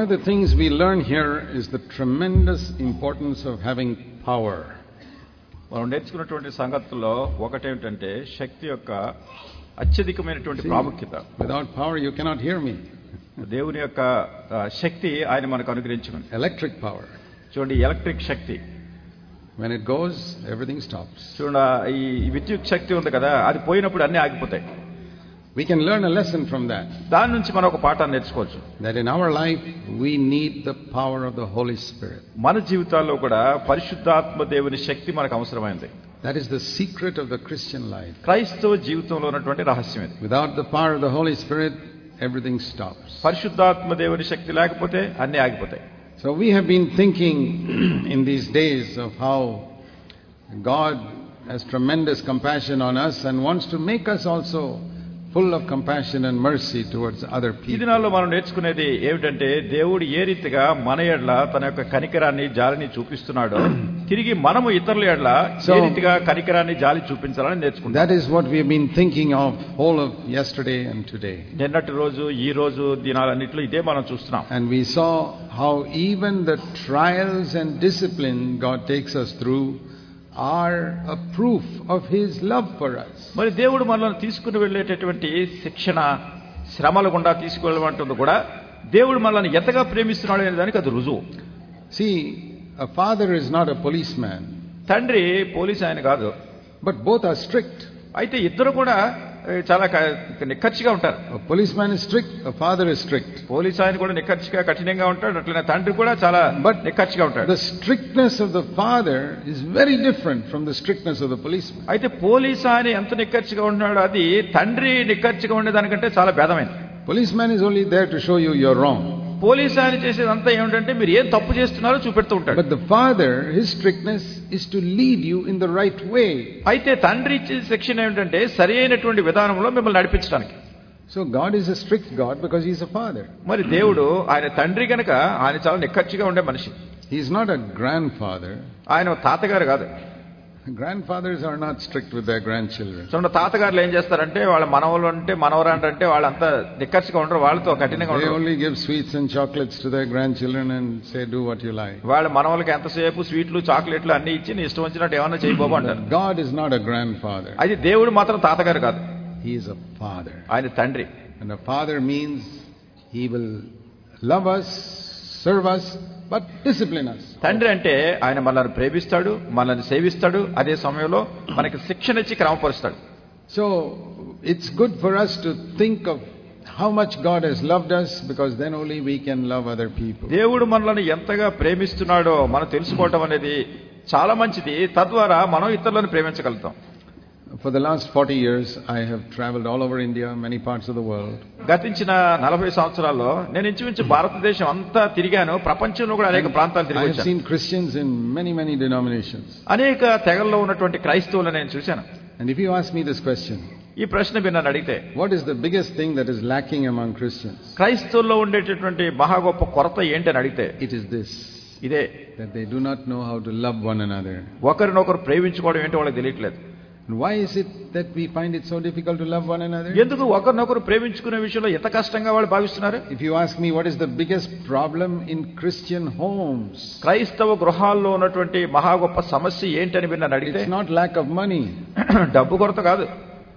of the things we learn here is the tremendous importance of having power. మనం నేర్చుకున్నటువంటి సంగతుల్లో ఒకటేంటంటే శక్తి యొక్క అత్యధికమైనటువంటి ప్రాముఖ్యత. Without power you cannot hear me. దేవుని యొక్క శక్తి ఆయన మనకు అనుగ్రహించును. Electric power. చూడండి, ఎలక్ట్రిక్ శక్తి. When it goes, everything stops. చూడండి, ఈ విద్యుత్ శక్తి ఉంది కదా, అది పోయినప్పుడు అన్నీ ఆగిపోతాయి. We can learn a lesson from that. దాని నుంచి మనం ఒక పాఠాన్ని నేర్చుకోవచ్చు. That in our life we need the power of the Holy Spirit. మన జీవితాల్లో కూడా పరిశుద్ధాత్మ దేవుని శక్తి మనకు అవసరమైంది. That is the secret of the Christian life. క్రైస్తవ జీవితంలో ఉన్నటువంటి రహస్యం ఇది. Without the power of the Holy Spirit, everything stops. పరిశుద్ధాత్మ దేవుని శక్తి లేకపోతే అన్నీ ఆగిపోతాయి. So we have been thinking in these days of how God has tremendous compassion on us and wants to make us also full of compassion and mercy towards other ఈ people. దినాల్లో మనం నేర్చుకునేది ఏమిటంటే దేవుడు ఏ రీతిగా మన ఎడల తన యొక్క కనికరాన్ని జాలిని చూపిస్తున్నాడో తిరిగి మనము ఇతరుల ఎడల ఏ రీతిగా కనికరాన్ని జాలి చూపించాలని నేర్చుకుంటాం. That is what we have been thinking of whole of yesterday and today. నిన్నటి రోజు ఈ రోజు దినాలన్నిట్లో ఇదే మనం చూస్తున్నాం. And we saw how even the trials and discipline God takes us through are a proof of His love for us. మరి దేవుడు మనల్ని తీసుకుని వెళ్ళేటటువంటి శిక్షణ శ్రమల గుండా తీసుకువెళ్ళమంటుంది కూడా దేవుడు మనల్ని ఎంతగా ప్రేమిస్తున్నాడు అనే దానికి అది రుజువు. See, a father is not a policeman. తండ్రి పోలీసు ఆయన కాదు. But both are strict. అయితే ఇద్దరు కూడా చాలా నిక్కచ్చిగా ఉంటారు. A policeman is strict, a father is strict. Police ఆయన కూడా నిక్కచ్చిగా కఠినంగా ఉంటాడు, అట్లనే తండ్రి కూడా చాలా నిక్కచ్చిగా ఉంటాడు. The strictness of the father is very different from the strictness of the policeman. అయితే పోలీసు ఆయన ఎంత నిక్కచ్చిగా ఉన్నాడో అది తండ్రి నిక్కచ్చిగా ఉండేదానికంటే చాలా భేదమైంది. Policeman is only there to show you you're wrong. Police ఆయన చేసేదంతా ఏమిటంటే మీరు ఏం తప్పు చేస్తున్నారో చూపెడుతూ ఉంటాడు. But the father, his strictness is to lead you in the right way. అయితే తండ్రి ఇచ్చే శిక్షణ ఏమిటంటే సరి అయినటువంటి విధానంలో మిమ్మల్ని నడిపించడానికి. So God is a strict God because He is a father. మరి దేవుడు ఆయన తండ్రి గనక ఆయన చాలా నిక్కచ్చిగా ఉండే మనిషి. He is not a grandfather. ఆయన తాతగారు కాదు. Grandfathers are not strict with their grandchildren. చూడండి, తాతగారులు ఏం చేస్తారంటే వాళ్ళ మనవలు అంటే మనవరాండ్రు అంటే వాళ్ళంతా నిక్కచ్చిగా ఉంటారు, వాళ్ళతో కఠినంగా They ఉంటారు. only give sweets and chocolates to their grandchildren and say do what you like. వాళ్ళ మనవలకి ఎంతసేపు స్వీట్లు చాక్లెట్లు అన్ని ఇచ్చి నీ ఇష్టం వచ్చినట్టు ఏమన్నా చేయబోబు అంటారు. God is not a grandfather. అది దేవుడు మాత్రం తాతగారు కాదు. He is a father. ఆయన తండ్రి. And a father means He will love us, serve us, but discipline us. తండ్రి అంటే ఆయన మనల్ని ప్రేమిస్తాడు, మనల్ని సేవిస్తాడు, అదే సమయంలో మనకి శిక్షణ ఇచ్చి క్రమపరుస్తాడు. So it's good for us to think of how much God has loved us, because then only we can love other people. దేవుడు మనల్ని ఎంతగా ప్రేమిస్తున్నాడో మనం తెలుసుకోవటం అనేది చాలా మంచిది. తద్వారా మనం ఇతరులను ప్రేమించగలుగుతాం. For the last 40 years, I have traveled all over India, many parts of the world. గతించిన 40 సంవత్సరాల్లో నేను ఇంచుమించు భారతదేశం అంతా తిరిగాను. ప్రపంచంలో కూడా అనేక ప్రాంతాలు తిరిగి I have వచ్చాను. seen Christians in many denominations. అనేక తెగల్లో ఉన్నటువంటి క్రైస్తవులను నేను చూశాను. And if you ask me this question, ఈ ప్రశ్న మీరు నన్ను అడిగితే what is the biggest thing that is lacking among Christians? క్రైస్తవుల్లో ఉండేటటువంటి మహా గొప్ప కొరత ఏంటి అని అడిగితే It is this, ఇదే, that they do not know how to love one another. ఒకరినొకరు ప్రేమించుకోవడం ఏంటో వాళ్ళకి తెలియట్లేదు. And why is it that we find it so difficult to love one another? ఎందుకు ఒకరినొకరు ప్రేమించుకునే విషయంలో ఎంత కష్టంగా వాళ్ళు భావిస్తున్నారు? If you ask me what is the biggest problem in Christian homes, క్రైస్తవ గృహాల్లో ఉన్నటువంటి మహా గొప్ప సమస్య ఏంటని మీరు నన్ను అడిగితే it's not lack of money. డబ్బు కొరత కాదు.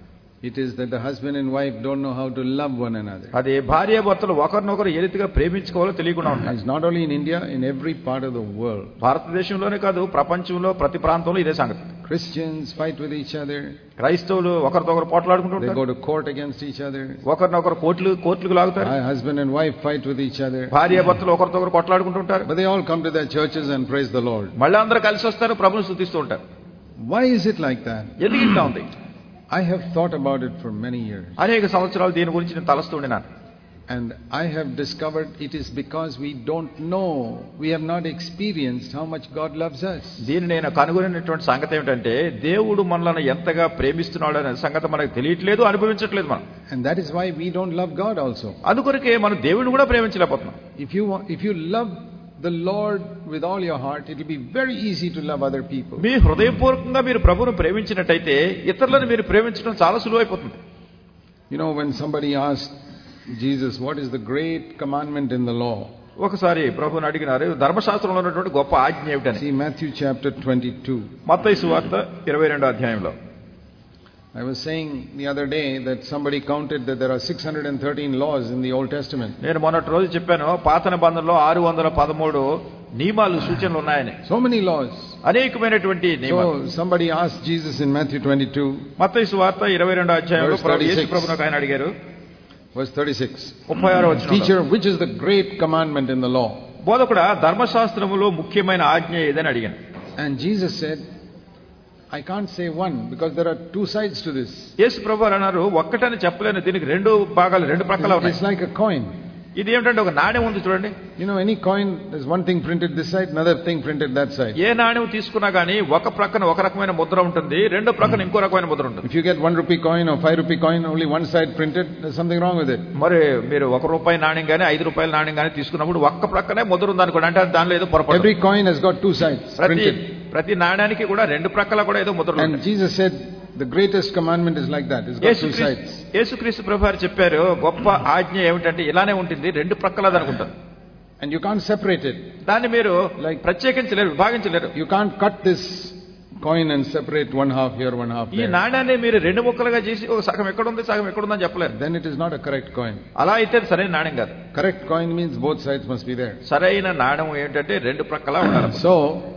It is that the husband and wife don't know how to love one another. అది భార్యాభర్తలు ఒకరినొకరు ఏ రీతిగా ప్రేమించుకోవాలో తెలియకుండా ఉంటారు. It's not only in India, in every part of the world. భారతదేశంలోనే కాదు, ప్రపంచంలో ప్రతి ప్రాంతంలో ఇదే సంగతి. Christians fight with each other. క్రైస్తవులు ఒకరితో ఒకరు పోట్లాడుకుంటూ They ఉంటారు. go to court against each other. ఒకరినొకరు కోర్టులకు లాగుతారు. Husband and wife fight with each other. భార్యాభర్తలు ఒకరితో ఒకరు కొట్లాడుకుంటూ ఉంటారు. But they all come to their churches and praise the Lord. మళ్ళీ అందరూ కలిసి వస్తారు, ప్రభువుని స్తుతిస్తూ ఉంటారు. Why is it like that? ఎందుకు ఇట్లా ఉంది? I have thought about it for many years. అనేక సంవత్సరాలు దీని గురించి నేను తలస్తూ ఉండినాను. And I have discovered it is because we don't know, we have not experienced how much God loves us. దీన్ని నేను కనుగొనినటువంటి సంగతి ఏమిటంటే దేవుడు మనల్ని ఎంతగా ప్రేమిస్తున్నాడు అనే సంగతి మనకు తెలియట్లేదు, అనుభవించట్లేదు మనం. And that is why we don't love God also. అందుకొరకే మనం దేవుడిని కూడా ప్రేమించలేకపోతున్నాం. If you love the Lord with all your heart, it will be very easy to love other people. మీ హృదయపూర్వకంగా మీరు ప్రభువును ప్రేమించినట్టయితే ఇతరులను మీరు ప్రేమించడం చాలా సులువైపోతుంది. You know, when somebody asked Jesus, what is the great commandment in the law? ఒకసారి ప్రభువుని అడిగినారు, ధర్మశాస్త్రంలో ఉన్నటువంటి గొప్ప ఆజ్ఞ ఏమిటని. See Matthew chapter 22. మత్తయి సువార్త 22వ అధ్యాయంలో. I was saying the other day that somebody counted that there are 613 laws in the Old Testament. నేను మొన్నటి రోజు చెప్పాను, పాత నిబంధనలో 613 నియమాలు సూచనలు ఉన్నాయని. So many laws. అనేకమైనటువంటి నియమాలు. So somebody asked Jesus in Matthew 22. మత్తయి సువార్త 22వ అధ్యాయంలో యేసు ప్రభువును ఆయన అడిగారు. Verse 36. 36వ వచనం. Teacher, which is the great commandment in the law? బోధకుడా, ధర్మశాస్త్రములో ముఖ్యమైన ఆజ్ఞ ఏదని అడిగాను. And Jesus said, I can't say one because there are two sides to this. యేసు ప్రభువు అన్నారు, ఒక్కటని చెప్పలేను, దీనికి రెండు భాగాలు, రెండు ప్రక్కల ఉన్నాయి. It's like a coin. ఇది ఏమిటంటే ఒక నాణెం ఉంది చూడండి. You know, any coin, there's one thing printed this side, another thing printed that side. ఏ నాణెం తీసుకున్నా గానీ ఒక ప్రక్కన ఒక రకమైన ముద్ర ఉంటుంది, రెండో ప్రక్కన ఇంకో రకమైన ముద్ర ఉంటుంది. If you get 1 rupee coin or 5 rupee coin, only one side printed, there's something wrong with it. మరి మీరు ₹1 నాణెం గానీ 5 నాణెం గానీ తీసుకున్నప్పుడు ఒక్క ప్రక్కనే ముద్ర ఉంది అనుకోండి, అంటే దానిలో ఏదో పొరపాటు. Every coin has got two sides printed. ప్రతి నాణానికి కూడా రెండు ప్రక్కల కూడా ఏదో ముద్రలు ఉంటాయి. And Jesus said the greatest commandment is like that. It's got two sides. యేసుక్రీస్తు ప్రభువారు చెప్పారు, గొప్ప ఆజ్ఞ ఏమిటంటే ఇలానే ఉంటుంది, రెండు ప్రక్కలది అనుకుంటారు. And you can't separate it. దాన్ని మీరు ప్రత్యేకించలేరు, విభాగించలేరు. You can't cut this coin and separate one half here, one half there. ఈ నాణాన్ని మీరు రెండు ముక్కలుగా చేసి ఒక సగం ఎక్కడ ఉంది సగం ఎక్కడ ఉందని చెప్పలేరు. Then it is not a correct coin. అలా అయితే సరైన నాణ్యం కాదు. Correct coin means both sides must be there. సరైన నాణ్యం ఏంటంటే రెండు ప్రక్కల ఉండాలి. So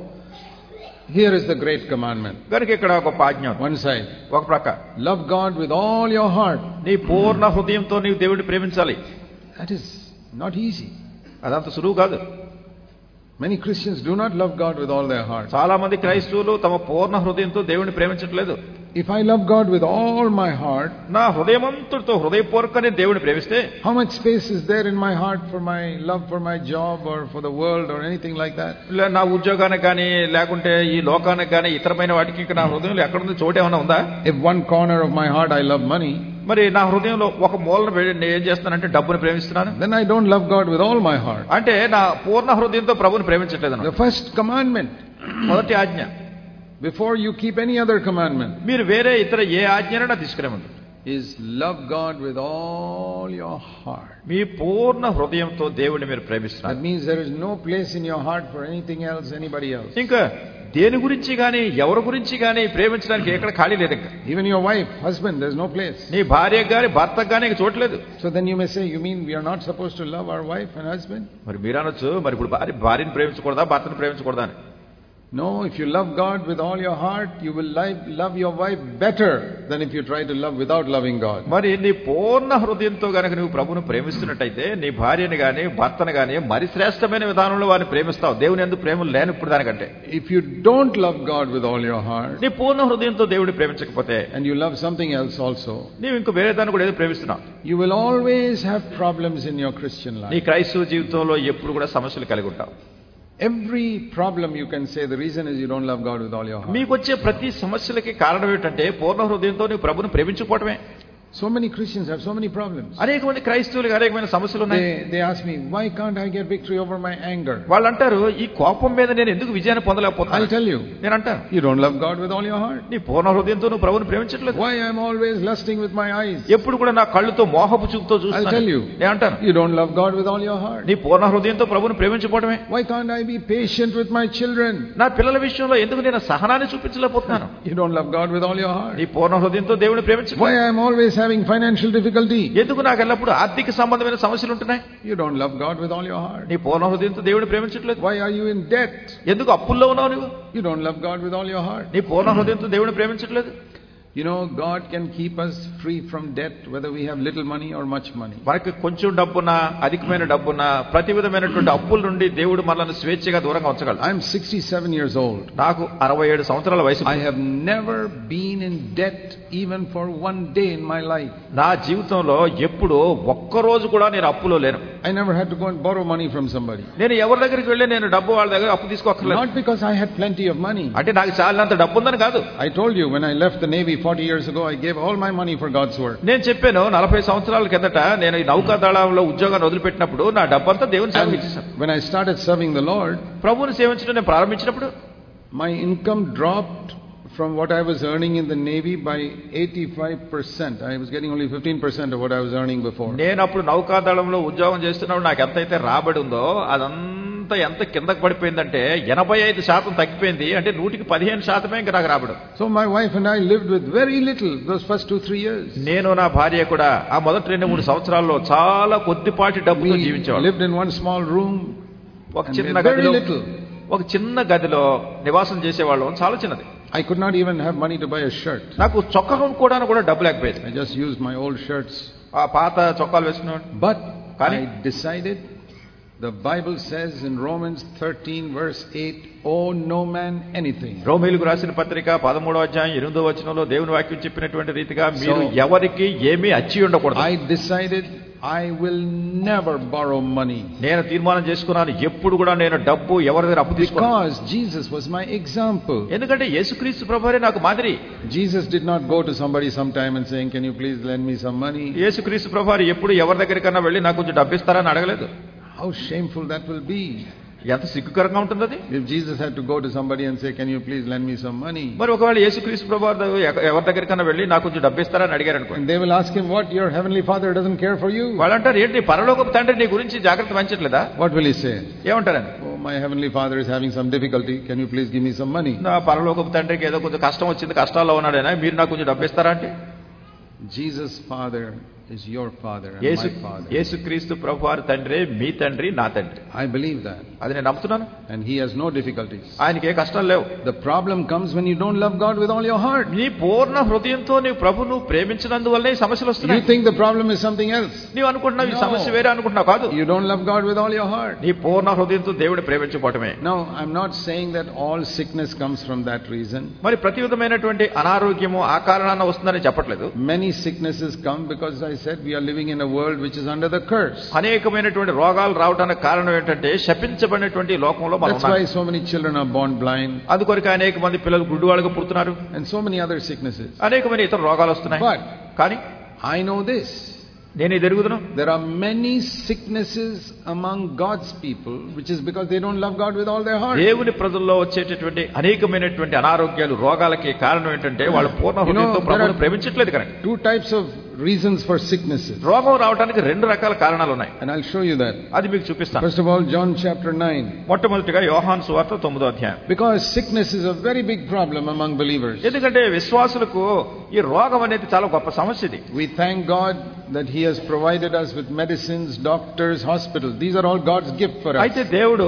here is the great commandment. కనుక ఇక్కడ గొప్ప ఆజ్ఞ. One side. ఒక ప్రక్క. Love God with all your heart. నీ పూర్ణ హృదయంతో నీవు దేవుడిని ప్రేమించాలి. That is not easy. అదంత సులువు కాదు. Many Christians do not love God with all their heart. చాలా మంది క్రైస్తవులు తమ పూర్ణ హృదయంతో దేవుడిని ప్రేమించట్లేదు. If I love God with all my heart, నా హృదయమంతటితో హృదయపూర్వకంగా దేవుడిని ప్రేమిస్తే, how much space is there in my heart for my love for my job or for the world or anything like that? నా ఉద్యోగానికి కానీ లేకుంటే ఈ లోకానికి కానీ ఇతరమైన వాటికి ఇంకా నా హృదయంలో ఎక్కడుంది చోటు ఏమైనా ఉందా? If one corner of my heart I love money, మరి నా హృదయంలో ఒక మూలన నేను ఏం చేస్తానంటే డబ్బుని ప్రేమిస్తున్నాను. then I don't love God with all my heart. అంటే నా పూర్ణ హృదయంతో ప్రభువుని ప్రేమించట్లేదు. The first commandment, మొదటి ఆజ్ఞ, before you keep any other commandment, మీరు వేరే ఇతర ఏ ఆజ్ఞనైనా తీసుకురేమండి, is love God with all your heart. మీ పూర్ణ హృదయంతో దేవుడిని మీరు ప్రేమిస్తున్నారు. That means there is no place in your heart for anything else, anybody else. ఇంకా దేని గురించి గానీ ఎవరి గురించి గానీ ప్రేమించడానికి ఎక్కడ ఖాళీ లేదు. ఇంకా even your wife, husband, there's no place. నీ భార్యకు గానీ భర్తకు గానీ చూడలేదు. So then you may say, you mean we are not supposed to love our wife and husband? మరి మీరు అనొచ్చు, మరి ఇప్పుడు భార్యను ప్రేమించకూడదా భర్తను ప్రేమించకూడదా అని. No, if you love God with all your heart, you will love your wife better than if you try to love without loving God. మరి నీ పూర్ణ హృదయంతో గనక నువ్వు ప్రభువును ప్రేమిస్తున్నట్టయితే నీ భార్యని గానీ భర్తను గానీ మరి శ్రేష్టమైన విధానంలో వారిని ప్రేమిస్తావు, దేవుని యందు ప్రేమ లేనప్పుడు దానికంటే. If you don't love God with all your heart, నీ పూర్ణ హృదయంతో దేవుడిని ప్రేమించకపోతే, and you love something else also, నీవు ఇంకో వేరే దాన్ని కూడా ఏదో ప్రేమిస్తున్నావు, you will always have problems in your Christian life. నీ క్రైస్తవ జీవితంలో ఎప్పుడు కూడా సమస్యలు కలిగి ఉంటావు. Every problem you can say the reason is you don't love God with all your heart. మీకు వచ్చే ప్రతి సమస్యలకి కారణం ఏంటంటే పూర్ణ హృదయంతో నీవు ప్రభువును ప్రేమించకపోవడమే. So many Christians have so many problems. అనేక మంది క్రైస్తవులకు అనేకమైన సమస్యలు ఉన్నాయి. They ask me, why can't I get victory over my anger? వాళ్ళు అంటారు, ఈ కోపం మీద నేను ఎందుకు విజయాన్ని పొందలేకపోతున్నాను? I'll tell you. నేను అంటాను, you don't love God with all your heart. నీ పూర్ణ హృదయంతో నువ్వు ప్రభువును ప్రేమించట్లేదు. Why I'm always lusting with my eyes? ఎప్పుడు కూడా నా కళ్ళతో మోహపు చూపుతో చూస్తాను. I'll tell you. నేను అంటాను, you don't love God with all your heart. నీ పూర్ణ హృదయంతో ప్రభువును ప్రేమించకపోవడమే. Why can't I be patient with my children? నా పిల్లల విషయంలో ఎందుకు నేను సహనాన్ని చూపించలేకపోతున్నాను? you don't love God with all your heart. నీ పూర్ణ హృదయంతో దేవుని ప్రేమించట్లేదు. Why I'm always having financial difficulty? ఎందుకు నాకు ఎల్లప్పుడు ఆర్థిక సంబంధమైన సమస్యలు ఉంటున్నాయి? you don't love God with all your heart. నీ పూర్ణ హృదయంతో దేవుని ప్రేమించట్లేదు. why are you in debt? ఎందుకు అప్పుల్లో ఉన్నావు నువ్వు? you don't love God with all your heart. నీ పూర్ణ హృదయంతో దేవుని ప్రేమించట్లేదు. You know, God can keep us free from debt whether we have little money or much money. మనకి కొంచెం డబ్బున్నా అధికమైన డబ్బున్నా ప్రతి విధమైనటువంటి అప్పుల నుండి దేవుడు మనల్ని స్వేచ్ఛగా దూరంగా ఉంచగలడు. I am 67 years old. నాకు 67 సంవత్సరాల వయసు. I have never been in debt even for one day in my life. నా జీవితంలో ఎప్పుడు ఒక్క రోజు కూడా నేను అప్పులో లేను. I never had to go and borrow money from somebody. నేను ఎవరి దగ్గరికి వెళ్ళి నేను డబ్బు వాళ్ళ దగ్గర అప్పు తీసుకోక్కర్లేదు. Not because I had plenty of money. అంటే నాకు చాలినంత డబ్బు ఉందని కాదు. I told you when I left the Navy 40 years ago, I gave all my money for God's work. నేను చెప్పాను 40 సంవత్సరాల కిందట నేను ఈ నౌకాదళంలో ఉద్యోగాన్ని వదిలిపెట్టినప్పుడు నా డబ్బంతా దేవుని సేవకి ఇచ్చేశాను. When I started serving the Lord, ప్రభువుని సేవించడం నేను ప్రారంభించినప్పుడు my income dropped from what I was earning in the Navy by 85%. I was getting only 15% of what I was earning before. నేను అప్పుడు నౌకాదళంలో ఉద్యోగం చేస్తున్నప్పుడు నాకు ఎంతైతే రాబడి ఉందో అదంతా ఎంత కిందకి పడిపోయిందంటే 85% తగ్గిపోయింది. అంటే 115% ఇంకా నాకు రాబడి. So my wife and I lived with very little those first 2-3 years. నేను నా భార్య కూడా ఆ మొదటి 2-3 సంవత్సరాల్లో చాలా కొద్దిపాటి డబ్బుతో జీవించేవాళ్ళం. Lived in one small room. ఒక చిన్న గదిలో నివాసం చేసేవాళ్ళం, చాలా చిన్నది. I could not even have money to buy a shirt. నాకు చొక్కా కొనుక్కోవడానికి కూడా డబ్బు లేకపోయేది. I just used my old shirts. ఆ పాత చొక్కాలు వేసుకున్నాను. But I decided, the Bible says in Romans 13 verse 8, owe no man anything. రోమీయులకు రాసిన పత్రిక 13వ అధ్యాయం 8వ వచనంలో దేవుని వాక్యం చెప్పినటువంటి రీతిగా మీరు ఎవరికి ఏమీ అచ్చి ఉండకూడదు. I decided I will never borrow money. నేను తీర్మానం చేసుకున్నాను, ఎప్పుడు కూడా నేను డబ్బు ఎవరి దగ్గర అప్పు తీసుకోను. Because Jesus was my example. ఎందుకంటే యేసుక్రీస్తు ప్రభువే నాకు మాదిరి. Jesus did not go to somebody sometime and saying, can you please lend me some money? యేసుక్రీస్తు ప్రభువు ఎప్పుడు ఎవరి దగ్గరికన్నా వెళ్ళి నాకు కొంచెం డబ్బు ఇస్తారని అడగలేదు. How shameful that will be. ఎంత సిగ్గుకరంగా ఉంటుంది అది. If Jesus had to go to somebody and say, can you please lend me some money? మరి ఒకవేళ యేసుక్రీస్తు ప్రభువు ఎవరి దగ్గరికన్నా వెళ్ళి నాకు కొంచెం డబ్బు ఇస్తారని అడిగారు అనుకోండి. And they will ask him, what, your heavenly Father doesn't care for you? వాళ్ళంటారు, ఏంటి పరలోకపు తండ్రి నీ గురించి జాగ్రత్త వహించట్లేదా? What will he say? ఏమంటారని? Oh, my heavenly Father is having some difficulty, can you please give me some money? నా పరలోకపు తండ్రికి ఏదో కొంచెం కష్టం వచ్చింది, కష్టాల్లో ఉన్నాడైనా, మీరు నాకు కొంచెం డబ్బు ఇస్తారా అంటే? Jesus' Father is your Father and my Father. యేసుక్రీస్తు ప్రభువారి తండ్రి మీ తండ్రి, నా తండ్రి. I believe that. అది నేను నమ్ముతున్నాను. And he has no difficulties. ఆయనకి ఏ కష్టాలు లేవు. The problem comes when you don't love God with all your heart. నీ పూర్ణ హృదయంతో నీ ప్రభువును ప్రేమించినందువల్లే ఈ సమస్యలు వస్తున్నాయి. You think the problem is something else. నీవు అనుకుంటున్నావు ఈ సమస్య వేరే అనుకుంటున్నావు, కాదు. You don't love God with all your heart. నీ పూర్ణ హృదయంతో దేవుడిని ప్రేమించకపోవటమే. Now, I'm not saying that all sickness comes from that reason. మరి ప్రతి విధమైనటువంటి అనారోగ్యము ఆ కారణాన వస్తుందని చెప్పట్లేదు. Many sicknesses come because I said we are living in a world which is under the curse. అనేకమైనటువంటి రోగాలు రావడానికి కారణం ఏంటంటే శపించబడినటువంటి లోకంలో మనం ఉన్నాం. That's why so many children are born blind. అందుకొరకు అనేక మంది పిల్లలు గుడ్డివాళ్ళుగా పుడుతున్నారు. And so many other sicknesses. అనేకమైన ఇతర రోగాలు వస్తున్నాయి. కానీ I know this. నేను ఇది ఎరుగుదును. There are many sicknesses among God's people which is because they don't love God with all their heart. దేవుని ప్రజల్లో వచ్చేటటువంటి అనేకమైనటువంటి అనారోగ్యాలు రోగాలకి కారణం ఏంటంటే వాళ్ళు పూర్ణ హృదయంతో ప్రభువును ప్రేమించట్లేదు కనుక. Two types of reasons for sicknesses. రోగం రావడానికి 2 రకాల కారణాలు ఉన్నాయి. And I'll show you that. అది మీకు చూపిస్తాను. First of all, John chapter 9. మొట్టమొదటిగా యోహాను సువార్త 9వ అధ్యాయం. Because sickness is a very big problem among believers. ఎందుకంటే విశ్వాసులకు ఈ రోగం అనేది చాలా గొప్ప సమస్య ఇది. We thank God that he has provided us with medicines, doctors, hospitals. These are all God's gift for us. అయితే దేవుడు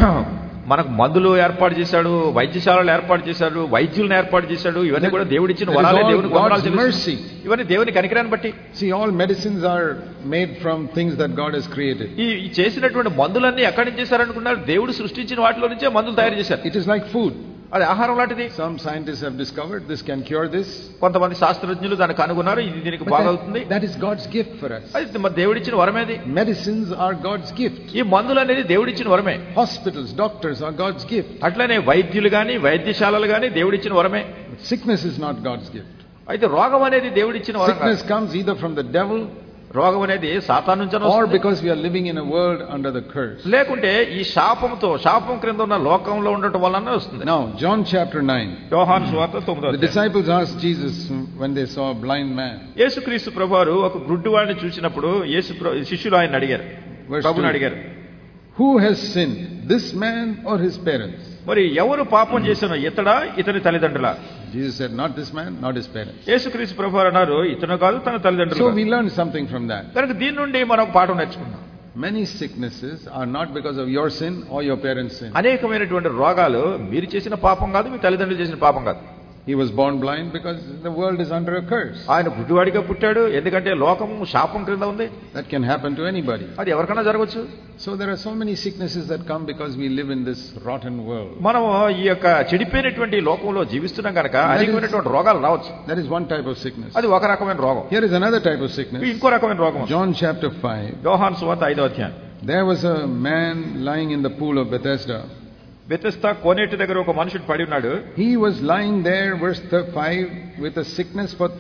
మనకు మందులు ఏర్పాటు చేశాడు, వైద్యశాలలు ఏర్పాటు చేశాడు, వైద్యులను ఏర్పాటు చేశాడు. ఇవన్నీ కూడా దేవుడిచ్చిన వరాలే, దేవునికి వందనాలు చెల్లిస్తున్నాం. ఇవన్నీ దేవుని కనికరాన్ని బట్టి. See, all medicines are made from things that God has created. ఈ చేసినటువంటి మందులన్నీ ఎక్కడి నుంచి చేశారనుకున్నారు? దేవుడు సృష్టించిన వాటిలో నుంచే మందులు తయారు చేశారు. It is like food. అది ఆహారం లాంటిది. Some scientists have discovered this can cure this. కొంతమంది శాస్త్రజ్ఞులు దాన్ని కనుగొన్నారు, ఇది దీనికి బాగవుతుంది. That is God's gift for us. అది మరి దేవుడిచ్చిన వరమేది. Medicines are God's gift. ఈ మందులు అనేది దేవుడిచ్చిన వరమే. Hospitals, doctors are God's gift. అట్లనే వైద్యులు గాని వైద్యశాలలు గాని దేవుడిచ్చిన వరమే. Sickness is not God's gift. అయితే రోగం అనేది దేవుడిచ్చిన వరం. Sickness comes either from the devil, రోగం అనేది సాతాను నుంచి వస్తుంది, or because we are living in a world under the curse. లేకుంటే ఈ శాపం క్రింద ఉన్న లోకంలో ఉండటం వలన వస్తుంది. Now, John chapter 9. యోహాను సువార్త 9వ అధ్యాయం. The disciples asked Jesus when they saw a blind man. యేసుక్రీస్తు ప్రభువారు ఒక గుడ్డివాడిని చూసినప్పుడు శిష్యులు ఆయన అడిగారు, ప్రభువుని అడిగారు, who has sinned, this man or his parents? మరి ఎవరు పాపం చేశారో, ఇతడా ఇతని తల్లిదండ్రులా? Jesus said, not this man, not his parents. యేసుక్రీస్తు ప్రభువారు అన్నారు, ఇతను కాదు తన తల్లిదండ్రులు. So we learned something from that. కనుక దీని నుండి మనం పాఠం నేర్చుకున్నాం. Many sicknesses are not because of your sin or your parents' sin. అనేకమైనటువంటి రోగాలు మీరు చేసిన పాపం కాదు, మీ తల్లిదండ్రులు చేసిన పాపం కాదు. He was born blind because the world is under a curse. ఆయన గుడ్డివాడిగా పుట్టాడు ఎందుకంటే లోకము శాపం క్రింద ఉంది. That can happen to anybody. అది ఎవరికైనా జరగవచ్చు. So there are so many sicknesses that come because we live in this rotten world. మనం ఈ యొక్క చెడిపోయినటువంటి లోకంలో జీవిస్తున్నాం కనుక అనేకమైనటువంటి రోగాలు రావచ్చు. That is one type of sickness. అది ఒక రకమైన రోగం. Here is another type of sickness. ఇంకో రకమైన రోగం. John chapter 5. యోహాను సువార్త 5వ అధ్యాయం. There was a man lying in the pool of Bethesda. Bethesda కోనేటి దగ్గర ఒక మనుషుడు పడి ఉన్నాడు. He was lying there, verse 5, with a sickness for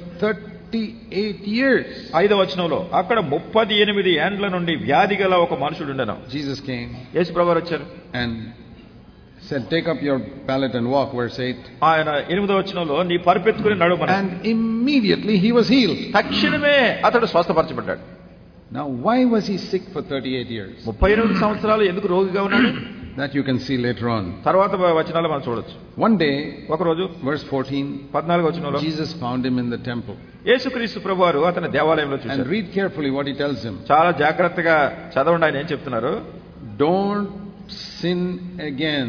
38 years. 5వ వచనంలో అక్కడ 38 ఏండ్ల నుండి వ్యాధి గల ఒక మనుషుడు ఉండెను. Jesus came. యేసు ప్రభువు వచ్చారు. And Said, take up your pallet and walk, verse 8. ఆయన 8వ వచనంలో నీ పరుపెత్తుకుని నడుమని. And immediately he was healed. తక్షణమే అతడు స్వస్థపరచబడ్డాడు. Now why was he sick for 38 years? 38 సంవత్సరాలు ఎందుకు రోగిగా ఉన్నాడు? That you can see later on. తర్వాత వచనాలు మనం చూడొచ్చు. One day, ఒక రోజు verse 14, 14వ వచనంలో Jesus found him in the temple. యేసుక్రీస్తు ప్రభువారు అతని దేవాలయంలో చూశారు. And read carefully what he tells him. చాలా జాగ్రత్తగా చదవండి ఆయన ఏం చెప్తున్నారు. Don't sin again.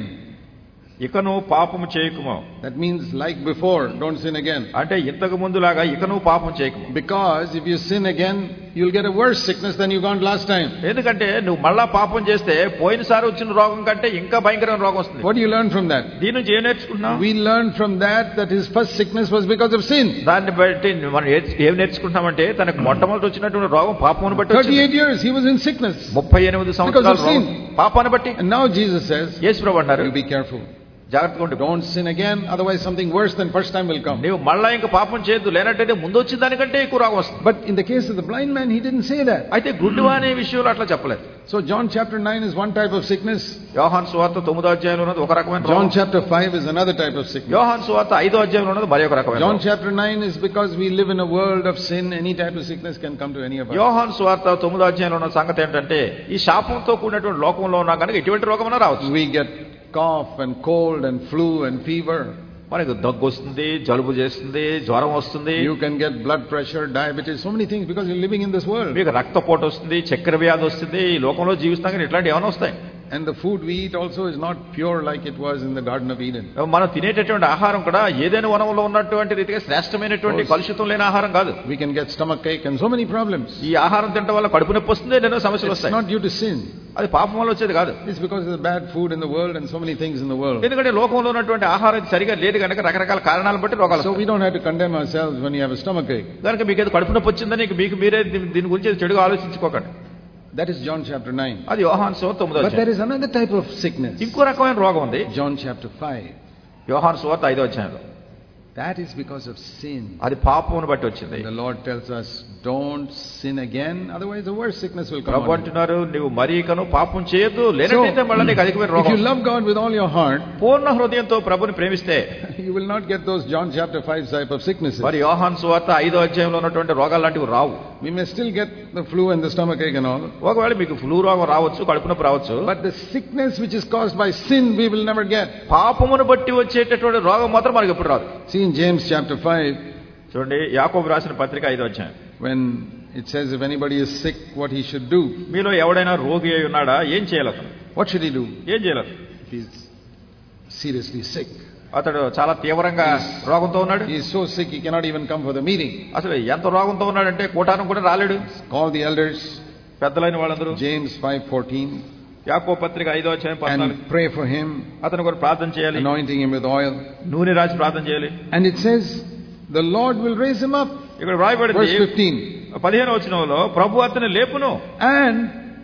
ఇకను పాపము చేయకుము. That means like before, don't sin again. అంటే ఇంతకు ముందులాగా ఇకను పాపం చేయకుము. Because if you sin again, you'll get a worse sickness than you got last time. ఎందుకంటే నువ్వు మళ్ళా పాపం చేస్తే పోయినసారి వచ్చిన రోగం కంటే ఇంకా భయంకరమైన రోగం వస్తుంది. What do you learn from that? దీని నుంచి ఏం నేర్చుకుంటున్నాం? We learn from that his first sickness was because of sin. దాన్ని బట్టి మనం ఏం నేర్చుకుంటామంటే తనకు మొట్టమొదటి వచ్చినటువంటి రోగం పాపమును బట్టి. 38 years he was in sickness. 38 సంవత్సరాలు పాపాన్ని బట్టి. And now Jesus says, యేసు ప్రభువు అన్నారు, you be careful. జాగ్రత్తగా ఉండు. Don't sin again, otherwise something worse than first time will come. నీవు మళ్ళా ఇంకా పాపం చేయొద్దు, లేనట్టయితే ముందు వచ్చిన దానికంటే ఎక్కువ రోగం వస్తుంది. But in the case of the blind man, he didn't say that. అయితే గుడ్డివాని అనే విషయంలో అట్లా చెప్పలేదు. So John chapter 9 is one type of sickness. యోహాను సువార్త 9వ అధ్యాయంలో ఉన్నది ఒక రకమైన రోగం. John chapter 5 is another type of sickness. యోహాను సువార్త 5వ అధ్యాయంలో ఉన్నది మరి ఒక రకమైన. John chapter 9 is because we live in a world of sin, any type of sickness can come to any of us. యోహాను సువార్త 9వ అధ్యాయంలో ఉన్న సంగతి ఏంటంటే ఈ శాపంతో కూడినటువంటి లోకంలో ఉన్నా కనుక ఎటువంటి రోగమైనా రావచ్చు. We get cough and cold and flu and fever. మనకు దగ్గు వస్తుంది, జలుబు చేస్తుంది, జ్వరం వస్తుంది. You can get blood pressure, diabetes, so many things because you're living in this world. మీకు రక్తపోటు వస్తుంది, చక్కెర వ్యాధి వస్తుంది. ఈ లోకంలో జీవిస్తాం కానీ ఇట్లాంటి ఏమైనా వస్తాయి. And the food we eat also is not pure like it was in the Garden of Eden. మనం తినేటటువంటి ఆహారం కూడా ఏదైనా వనంలో ఉన్నటువంటి రీతిగా శ్రేష్టమైనటువంటి కలుషితం లేని ఆహారం కాదు. We can get stomach ache and so many problems. ఈ ఆహారం తినడం వల్ల కడుపు నొప్పి వస్తుంది, ఎన్నో సమస్యలు వస్తాయి. It's not due to sin. అది పాపం వల్ల వచ్చేది కాదు. It's because of the bad food in the world and so many things in the world. ఎందుకంటే లోకంలో ఉన్నటువంటి ఆహారం సరిగా లేదు కనుక రకరకాల కారణాలను బట్టి రోగాలు. So we don't have to condemn ourselves when you have a stomach ache. కనుక మీకు ఏదో కడుపు నొప్పి వచ్చిందని మీకు మీరే దీని గురించి చెడుగా ఆలోచించుకోకండి. That is John chapter 9. అది యోహాను సువార్త 9వ అధ్యాయం. But there is another type of sickness. ఇంకో రకమైన రోగం ఉంది. John chapter 5. యోహాను సువార్త 5వ అధ్యాయంలో. That is because of sin. అది పాపమును బట్టి వచ్చింది. The Lord tells us, don't sin again, otherwise the worst sickness will come. ప్రభు అంటున్నారు, నీవు మరీకను పాపం చేయొద్దు, లేనట్లయితే మళ్ళీ నీకు అధికమైన రోగం. If you love God with all your heart, పూర్ణ హృదయంతో ప్రభుని ప్రేమిస్తే you will not get those John chapter 5 type of sicknesses. మరి యోహాను సువార్త 5వ అధ్యాయంలో ఉన్నటువంటి రోగాలు లాంటివి రావు. We may still get the flu and the stomach ache and all. ఒకవేళ మీకు ఫ్లూ రోగం రావచ్చు, కడుపు నొప్పి రావచ్చు. But the sickness which is caused by sin we will never get. పాపమును బట్టి వచ్చేటటువంటి రోగం మాత్రం మనకు ఎప్పుడు రాదు. See in James chapter 5, చూడండి యాకోబు రాసిన పత్రిక 5వ అధ్యాయం. when it says if anybody is sick, what he should do. మీలో ఎవడైనా రోగి అయి ఉన్నాడా, ఏం చేయాలి అతను? What should he do? ఏం చేయాలి? If he is seriously sick. అతడు చాలా తీవ్రంగా రోగంతో ఉన్నాడు. He is so sick he cannot even come for the meeting. అసలు ఎంత రోగంతో ఉన్నాడంటే కూటానికి కూడా రాలేడు. Call the elders, పెద్దలైన వాళ్ళందరూ. James 5:14. యాకోబు పత్రిక 5వ అధ్యాయం 14. And pray for him, అతను కూడా ప్రార్థన చేయాలి. anointing him with oil. నూనె రాసి ప్రార్థన చేయాలి. And it says the Lord will raise him up. ఇక్కడ రాయబడింది Verse 15. 15వ వచనంలో ప్రభు అతన్ని లేపును. And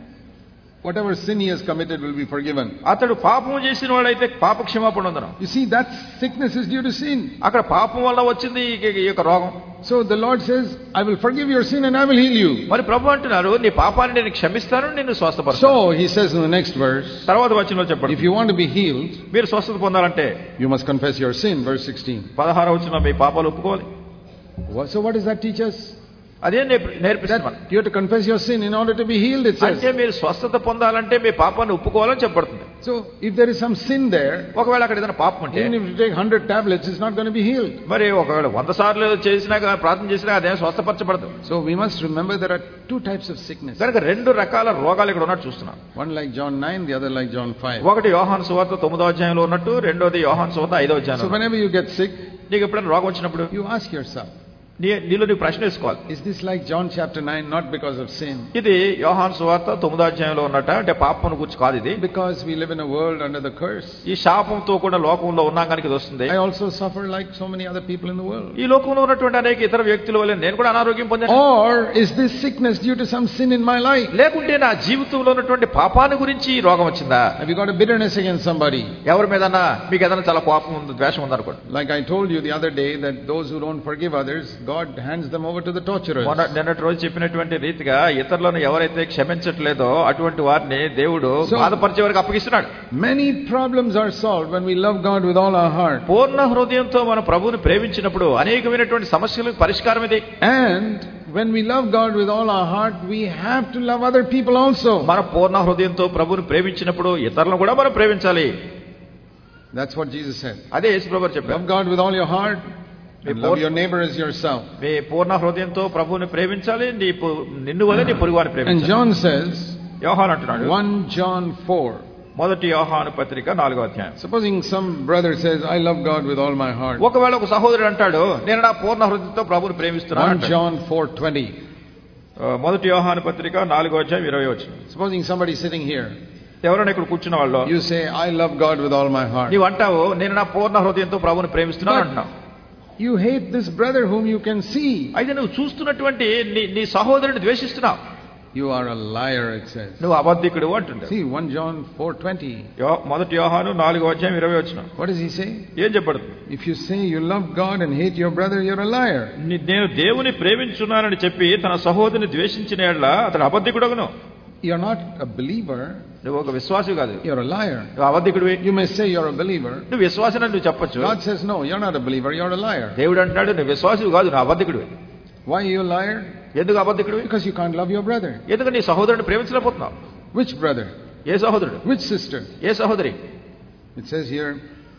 whatever sin he has committed will be forgiven. అతడు పాపం చేసిన వాడైతే పాప క్షమాపణ పొందును. You see, that sickness is due to sin. అక్కడ పాపం వల్ల వచ్చింది ఈ యొక్క రోగం. So the Lord says, I will forgive your sin and I will heal you. మరి ప్రభు అంటున్నారు, నీ పాపాన్ని నేను క్షమిస్తాను, నిన్ను స్వస్థపరుస్తాను. So he says in the next verse, తర్వాత వచనంలో చెప్పండి, if you want to be healed, మీరు స్వస్థత పొందాలంటే you must confess your sin. Verse 16. 16వ వచనంలో మీ పాపాలు ఒప్పుకోవాలి. So what does that teach us? అదే నేర్పిస్తాను. You have to confess your sin in order to be healed, it says. అంటే మీరు స్వస్థత పొందాలంటే మీ పాపాన్ని ఒప్పుకోవాలని చెప్పబడుతుంది. So if there is some sin there, ఒకవేళ అక్కడ ఏదైనా పాపం ఉంటే, even if you take 100 tablets, it's not going to be healed. మరి ఒకవేళ 100 సార్లు చేసినాక ప్రార్థన చేసినా అదేం స్వస్థపరచబడదు. So we must remember there are two types of sickness. కనుక రెండు రకాల రోగాలు ఇక్కడ ఉన్నట్టు చూస్తున్నాం. One like John 9, the other like John 5. ఒకటి యోహాను సువార్త 9వ అధ్యాయంలో ఉన్నట్టు, రెండోది యోహాను సువార్త 5వ అధ్యాయంలో. So whenever you get sick, నీకు ఎప్పుడైనా రోగం వచ్చినప్పుడు you ask yourself, నీలో నీకు ప్రశ్న వేసుకోవాలి, is this like John chapter 9, not because of sin? ఇది యోహాను సువార్త 9వ అధ్యాయంలో ఉన్నట్ట, అంటే పాపమును గురించి కాదు ఇది. Because we live in a world under the curse. ఈ శాపంతో కూడా లోకంలో ఉన్నాం కనుక ఇది వస్తుంది. I also suffer like so many other people in the world. ఈ లోకంలో ఉన్నటువంటి అనేక ఇతర వ్యక్తుల వల్ల నేను కూడా అనారోగ్యం పొందాను. Or is this sickness due to some sin in my life? లేకుంటే నా జీవితంలో ఉన్నటువంటి పాపాన్ని గురించి ఈ రోగం వచ్చిందా? Have you got a bitterness against somebody? ఎవరి మీదన్నా మీకు ఏదైనా చాలా కోపం ఉంది, ద్వేషం ఉంది అనుకోండి. Like I told you the other day that those who don't forgive others, God hands them over to the torturers. నిన్నటి రోజు చెప్పినటువంటి రీతిగా ఇతరులను ఎవరైతే క్షమించట్లేదో అటువంటి వారిని దేవుడు బాధపరిచే వారికి అప్పగిస్తున్నాడు. Many problems are solved when we love God with all our heart. పూర్ణ హృదయంతో మన ప్రభువుని ప్రేమించినప్పుడు అనేకమైనటువంటి సమస్యలకు పరిష్కారం ఇది. And when we love God with all our heart, we have to love other people also. మన పూర్ణ హృదయంతో ప్రభువుని ప్రేమించినప్పుడు ఇతరులను కూడా మనం ప్రేమించాలి. That's what Jesus said. అదే యేసు ప్రభువు చెప్పారు. Love God with all your heart and love your neighbor as yourself. నీ పూర్ణ హృదయంతో ప్రభువుని ప్రేమించాలి, నిన్ను వలె నీ పొరుగువారిని ప్రేమించాలి. And John says, యోహాను అంటున్నాడు 1 John 4. మొదటి యోహాను పత్రిక 4వ అధ్యాయం. Supposing some brother says, I love God with all my heart. ఒకవేళ ఒక సహోదరుడు అంటాడు, నేను నా పూర్ణ హృదయంతో ప్రభువుని ప్రేమిస్తున్నాను. 1 John 4:20. మొదటి యోహాను పత్రిక 4వ అధ్యాయం 20వ వచనం. Supposing somebody sitting here, ఎవరైనా ఇక్కడ కూర్చున్న వాళ్ళు, you say, I love God with all my heart. నీవు అంటావు, నేను నా పూర్ణ హృదయంతో ప్రభువుని ప్రేమిస్తున్నాను అంటున్నావు. You hate this brother whom you can see. అయితే నువ్వు చూస్తున్నటువంటి నీ సహోదరుని ద్వేషిస్తున్నావు. You are a liar, it says. నువ్వు అబద్ధికుడు అంటున్నావు. See 1 John 4:20. మొదటి యోహాను 4వ అధ్యాయం 20వ వచనం. What does he say? ఏం చెప్పడు? If you say you love God and hate your brother, you're a liar. నేను దేవుని ప్రేమించున్నానని చెప్పి తన సహోదరుని ద్వేషించిన యెడల అతడు అబద్ధికుడగును. You're not a believer. నువ్వు ఒక విశ్వాసి కాదు. You're a liar. నువ్వు అబద్ధికుడివి. You may say you're a believer. నువ్వు విశ్వాసిని నువ్వు చెప్పొచ్చు. God says no, you're not a believer, you're a liar. దేవుడు అంటాడు, నువ్వు విశ్వాసివి కాదు, నువ్వు అబద్ధికుడివి. Why are you a liar? ఎందుకు అబద్ధికుడివి? Because you can't love your brother. ఎందుకు నీ సహోదరుని ప్రేమించలేకపోతున్నావు? Which brother? ఏ సహోదరుడు? Which sister? ఏ సహోదరి? It says here,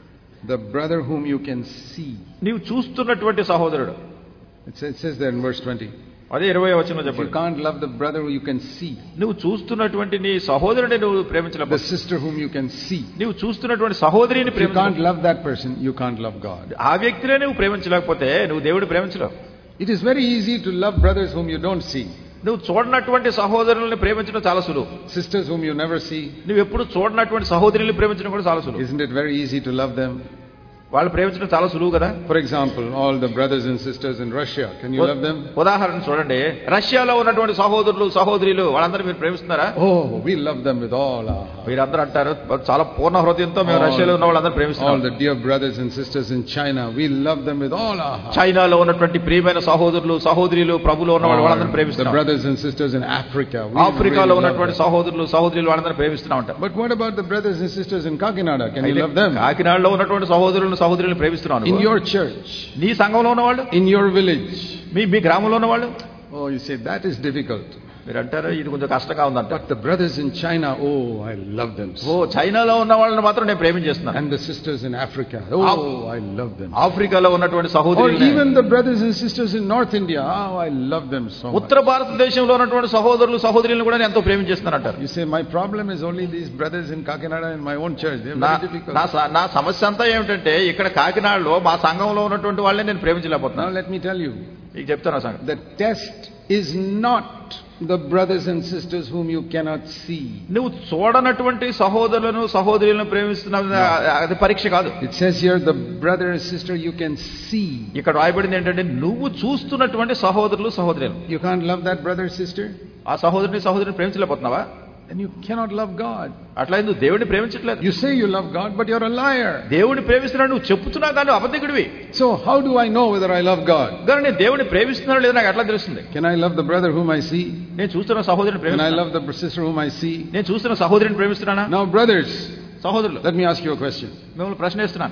the brother whom you can see. నీవు చూస్తున్నటువంటి సహోదరుడు. It says there in verse 20. అదే 20వ వచనంలో చెప్పాడు. You can't love the brother who you can see. నువ్వు చూస్తున్నటువంటి నీ సహోదరుని నువ్వు ప్రేమించలేకపోతే, the sister whom you can see, నువ్వు చూస్తున్నటువంటి సహోదరిని you can't love that person, you can't love God. ఆ వ్యక్తినే నువ్వు ప్రేమించలేకపోతే నువ్వు దేవుడిని ప్రేమించలేవు. It is very easy to love brothers whom you don't see. నువ్వు చూడనటువంటి సహోదరుల్ని ప్రేమించడం చాలా సులువు. Sisters whom you never see. నువ్వు ఎప్పుడు చూడనటువంటి సహోదరుల్ని ప్రేమించడం కూడా చాలా సులువు. Isn't it very easy to love them? వాళ్ళు ప్రేమించడం చాలా సులువు కదా. For example, all the brothers and sisters in Russia, can you love them? ఉదాహరణ చూడండి, రష్యాలో ఉన్నటువంటి సహోదరులు సహోదరులు వాళ్ళందరూ మీరు ప్రేమిస్తున్నారా? Oh, we love them with all our heart. మీరందరూ అంటారు, చాలా పూర్ణ హృదయంతో మేము రష్యాలో ఉన్న వాళ్ళందరూ ప్రేమిస్తున్నాం. All the dear brothers and sisters in China, we love them with all our heart. చైనాలో ఉన్నటువంటి ప్రియమైన సహోదరులు సహోదరులు ప్రభువులో ఉన్న వాళ్ళందరూ ప్రేమిస్తున్నాం. The brothers and sisters in Africa, ఆఫ్రికాలో ఉన్నటువంటి సహోదరులు సహోదరులు వాళ్ళందరూ ప్రేమిస్తున్నాం అంటారు. But what about the brothers and sisters in Kakinada? Can you love them? కాకినాడలో ఉన్నటువంటి సహోదరులు సహోదరులు ప్రేమిస్తున్నాం. In your church, నీ సంఘంలో ఉన్న వాళ్ళు, in your village, మీ గ్రామంలో ఉన్న వాళ్ళు. Oh, you say that is difficult. మీరు అంటారు ఇది కొంచెం కష్టంగా ఉందంట. But the brothers in China, oh, I love them. చైనాలో ఉన్న వాళ్ళని మాత్రం నేను ప్రేమించేస్తున్నాను. And the sisters in Africa, oh, I love them. ఆఫ్రికాలో ఉన్నటువంటి సహోదరులు, or even the brothers and sisters in North India, oh, I love them so much. ఉత్తర భారతదేశంలో ఉన్నటువంటి సహోదరులు సహోదరులను కూడా నేను ఎంతో ప్రేమించేస్తున్నాను అంటారు. You say my problem is only these brothers in Kakinada in my own church. They are very difficult. నా సమస్య అంతా ఏమిటంటే ఇక్కడ కాకినాడలో మా సంఘంలో ఉన్నటువంటి వాళ్ళని నేను ప్రేమించలేకపోతున్నాను. Now let me tell you, నీకు చెప్తాను సంగతి. the test is not the brothers and sisters whom you cannot see. నువ్వు చూడనటువంటి సహోదరులను సహోదరులను ప్రేమిస్తున్నావు, అది పరీక్ష కాదు. It says here the brother and sister you can see. ఇక్కడ రాయబడింది ఏంటంటే నువ్వు చూస్తున్నటువంటి సహోదరులు సహోదరులు. You can't love that brother sister? ఆ సహోదరుని సహోదరుని ప్రేమించలేకపోతున్నావా? Then you cannot love God. అట్లా నువ్వు దేవుడిని ప్రేమించట్లేదు. You say you love God, but you're a liar. దేవుడిని ప్రేమిస్తున్నాడు నువ్వు చెప్తున్నావు కానీ అబద్ధికుడివి. So how do I know whether I love God? కానీ నేను దేవుడిని ప్రేమిస్తున్నానో లేదో నాకు ఎట్లా తెలుస్తుంది? Can I love the brother whom I see? నేను చూస్తున్న సహోదరుని ప్రేమిస్తున్నానా? Can I love the sister whom I see? నేను చూస్తున్న సహోదరుని ప్రేమిస్తున్నానా? Now brothers, సహోదరులు, let me ask you a question. మిమ్మల్ని ప్రశ్న వేస్తున్నాను.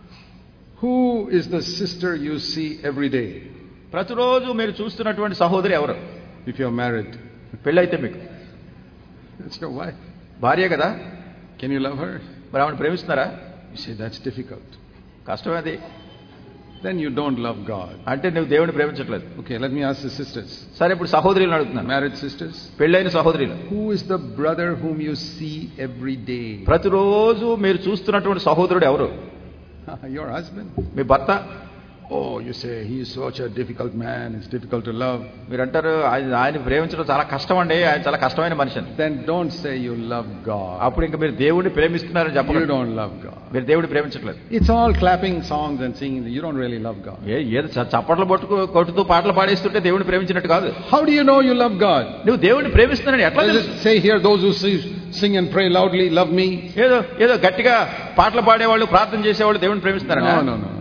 Who is the sister you see every day? ప్రతిరోజు మీరు చూస్తున్నటువంటి సహోదరి ఎవరు? If you're married. పెళ్ళైతే మీకు It's your wife. భార్య కదా. Can you love her? మరి ఆమెను ప్రేమిస్తున్నారా? You say that's difficult. కష్టమే అది. Then you don't love God. అంటే నువ్వు దేవుడిని ప్రేమించట్లేదు. Okay, let me ask the sisters. సరే ఇప్పుడు సహోదరులను అడుగుతున్నాను. Married sisters. పెళ్ళైన సహోదరులు. Who is the brother whom you see every day? ప్రతిరోజు మీరు చూస్తున్నటువంటి సహోదరుడు ఎవరు? Your husband. మీ భర్త. Oh, you say he is such a difficult man, it's difficult to love. మీరు అంటారు ఆయన ప్రేమించడం చాలా కష్టం అండి, ఆయన చాలా కష్టమైన మనిషి. Then don't say you love God. అప్పుడు ఇంకా మీరు దేవుడిని ప్రేమిస్తున్నారని చెప్పండి. You don't love God. మీరు దేవుడిని ప్రేమించట్లేదు. It's all clapping songs and singing. You don't really love God. ఏదో చప్పట్లు కొట్టుతూ పాటలు పాడేస్తుంటే దేవుడిని ప్రేమించినట్టు కాదు. How do you know you love God? నువ్వు దేవుడిని ప్రేమిస్తున్నారని ఎట్లా తెలుసు? Say here those who sing and pray loudly love me. ఏదో గట్టిగా పాటలు పాడేవాళ్ళు ప్రార్థన చేసేవాళ్ళు దేవుడిని ప్రేమిస్తున్నారా? No.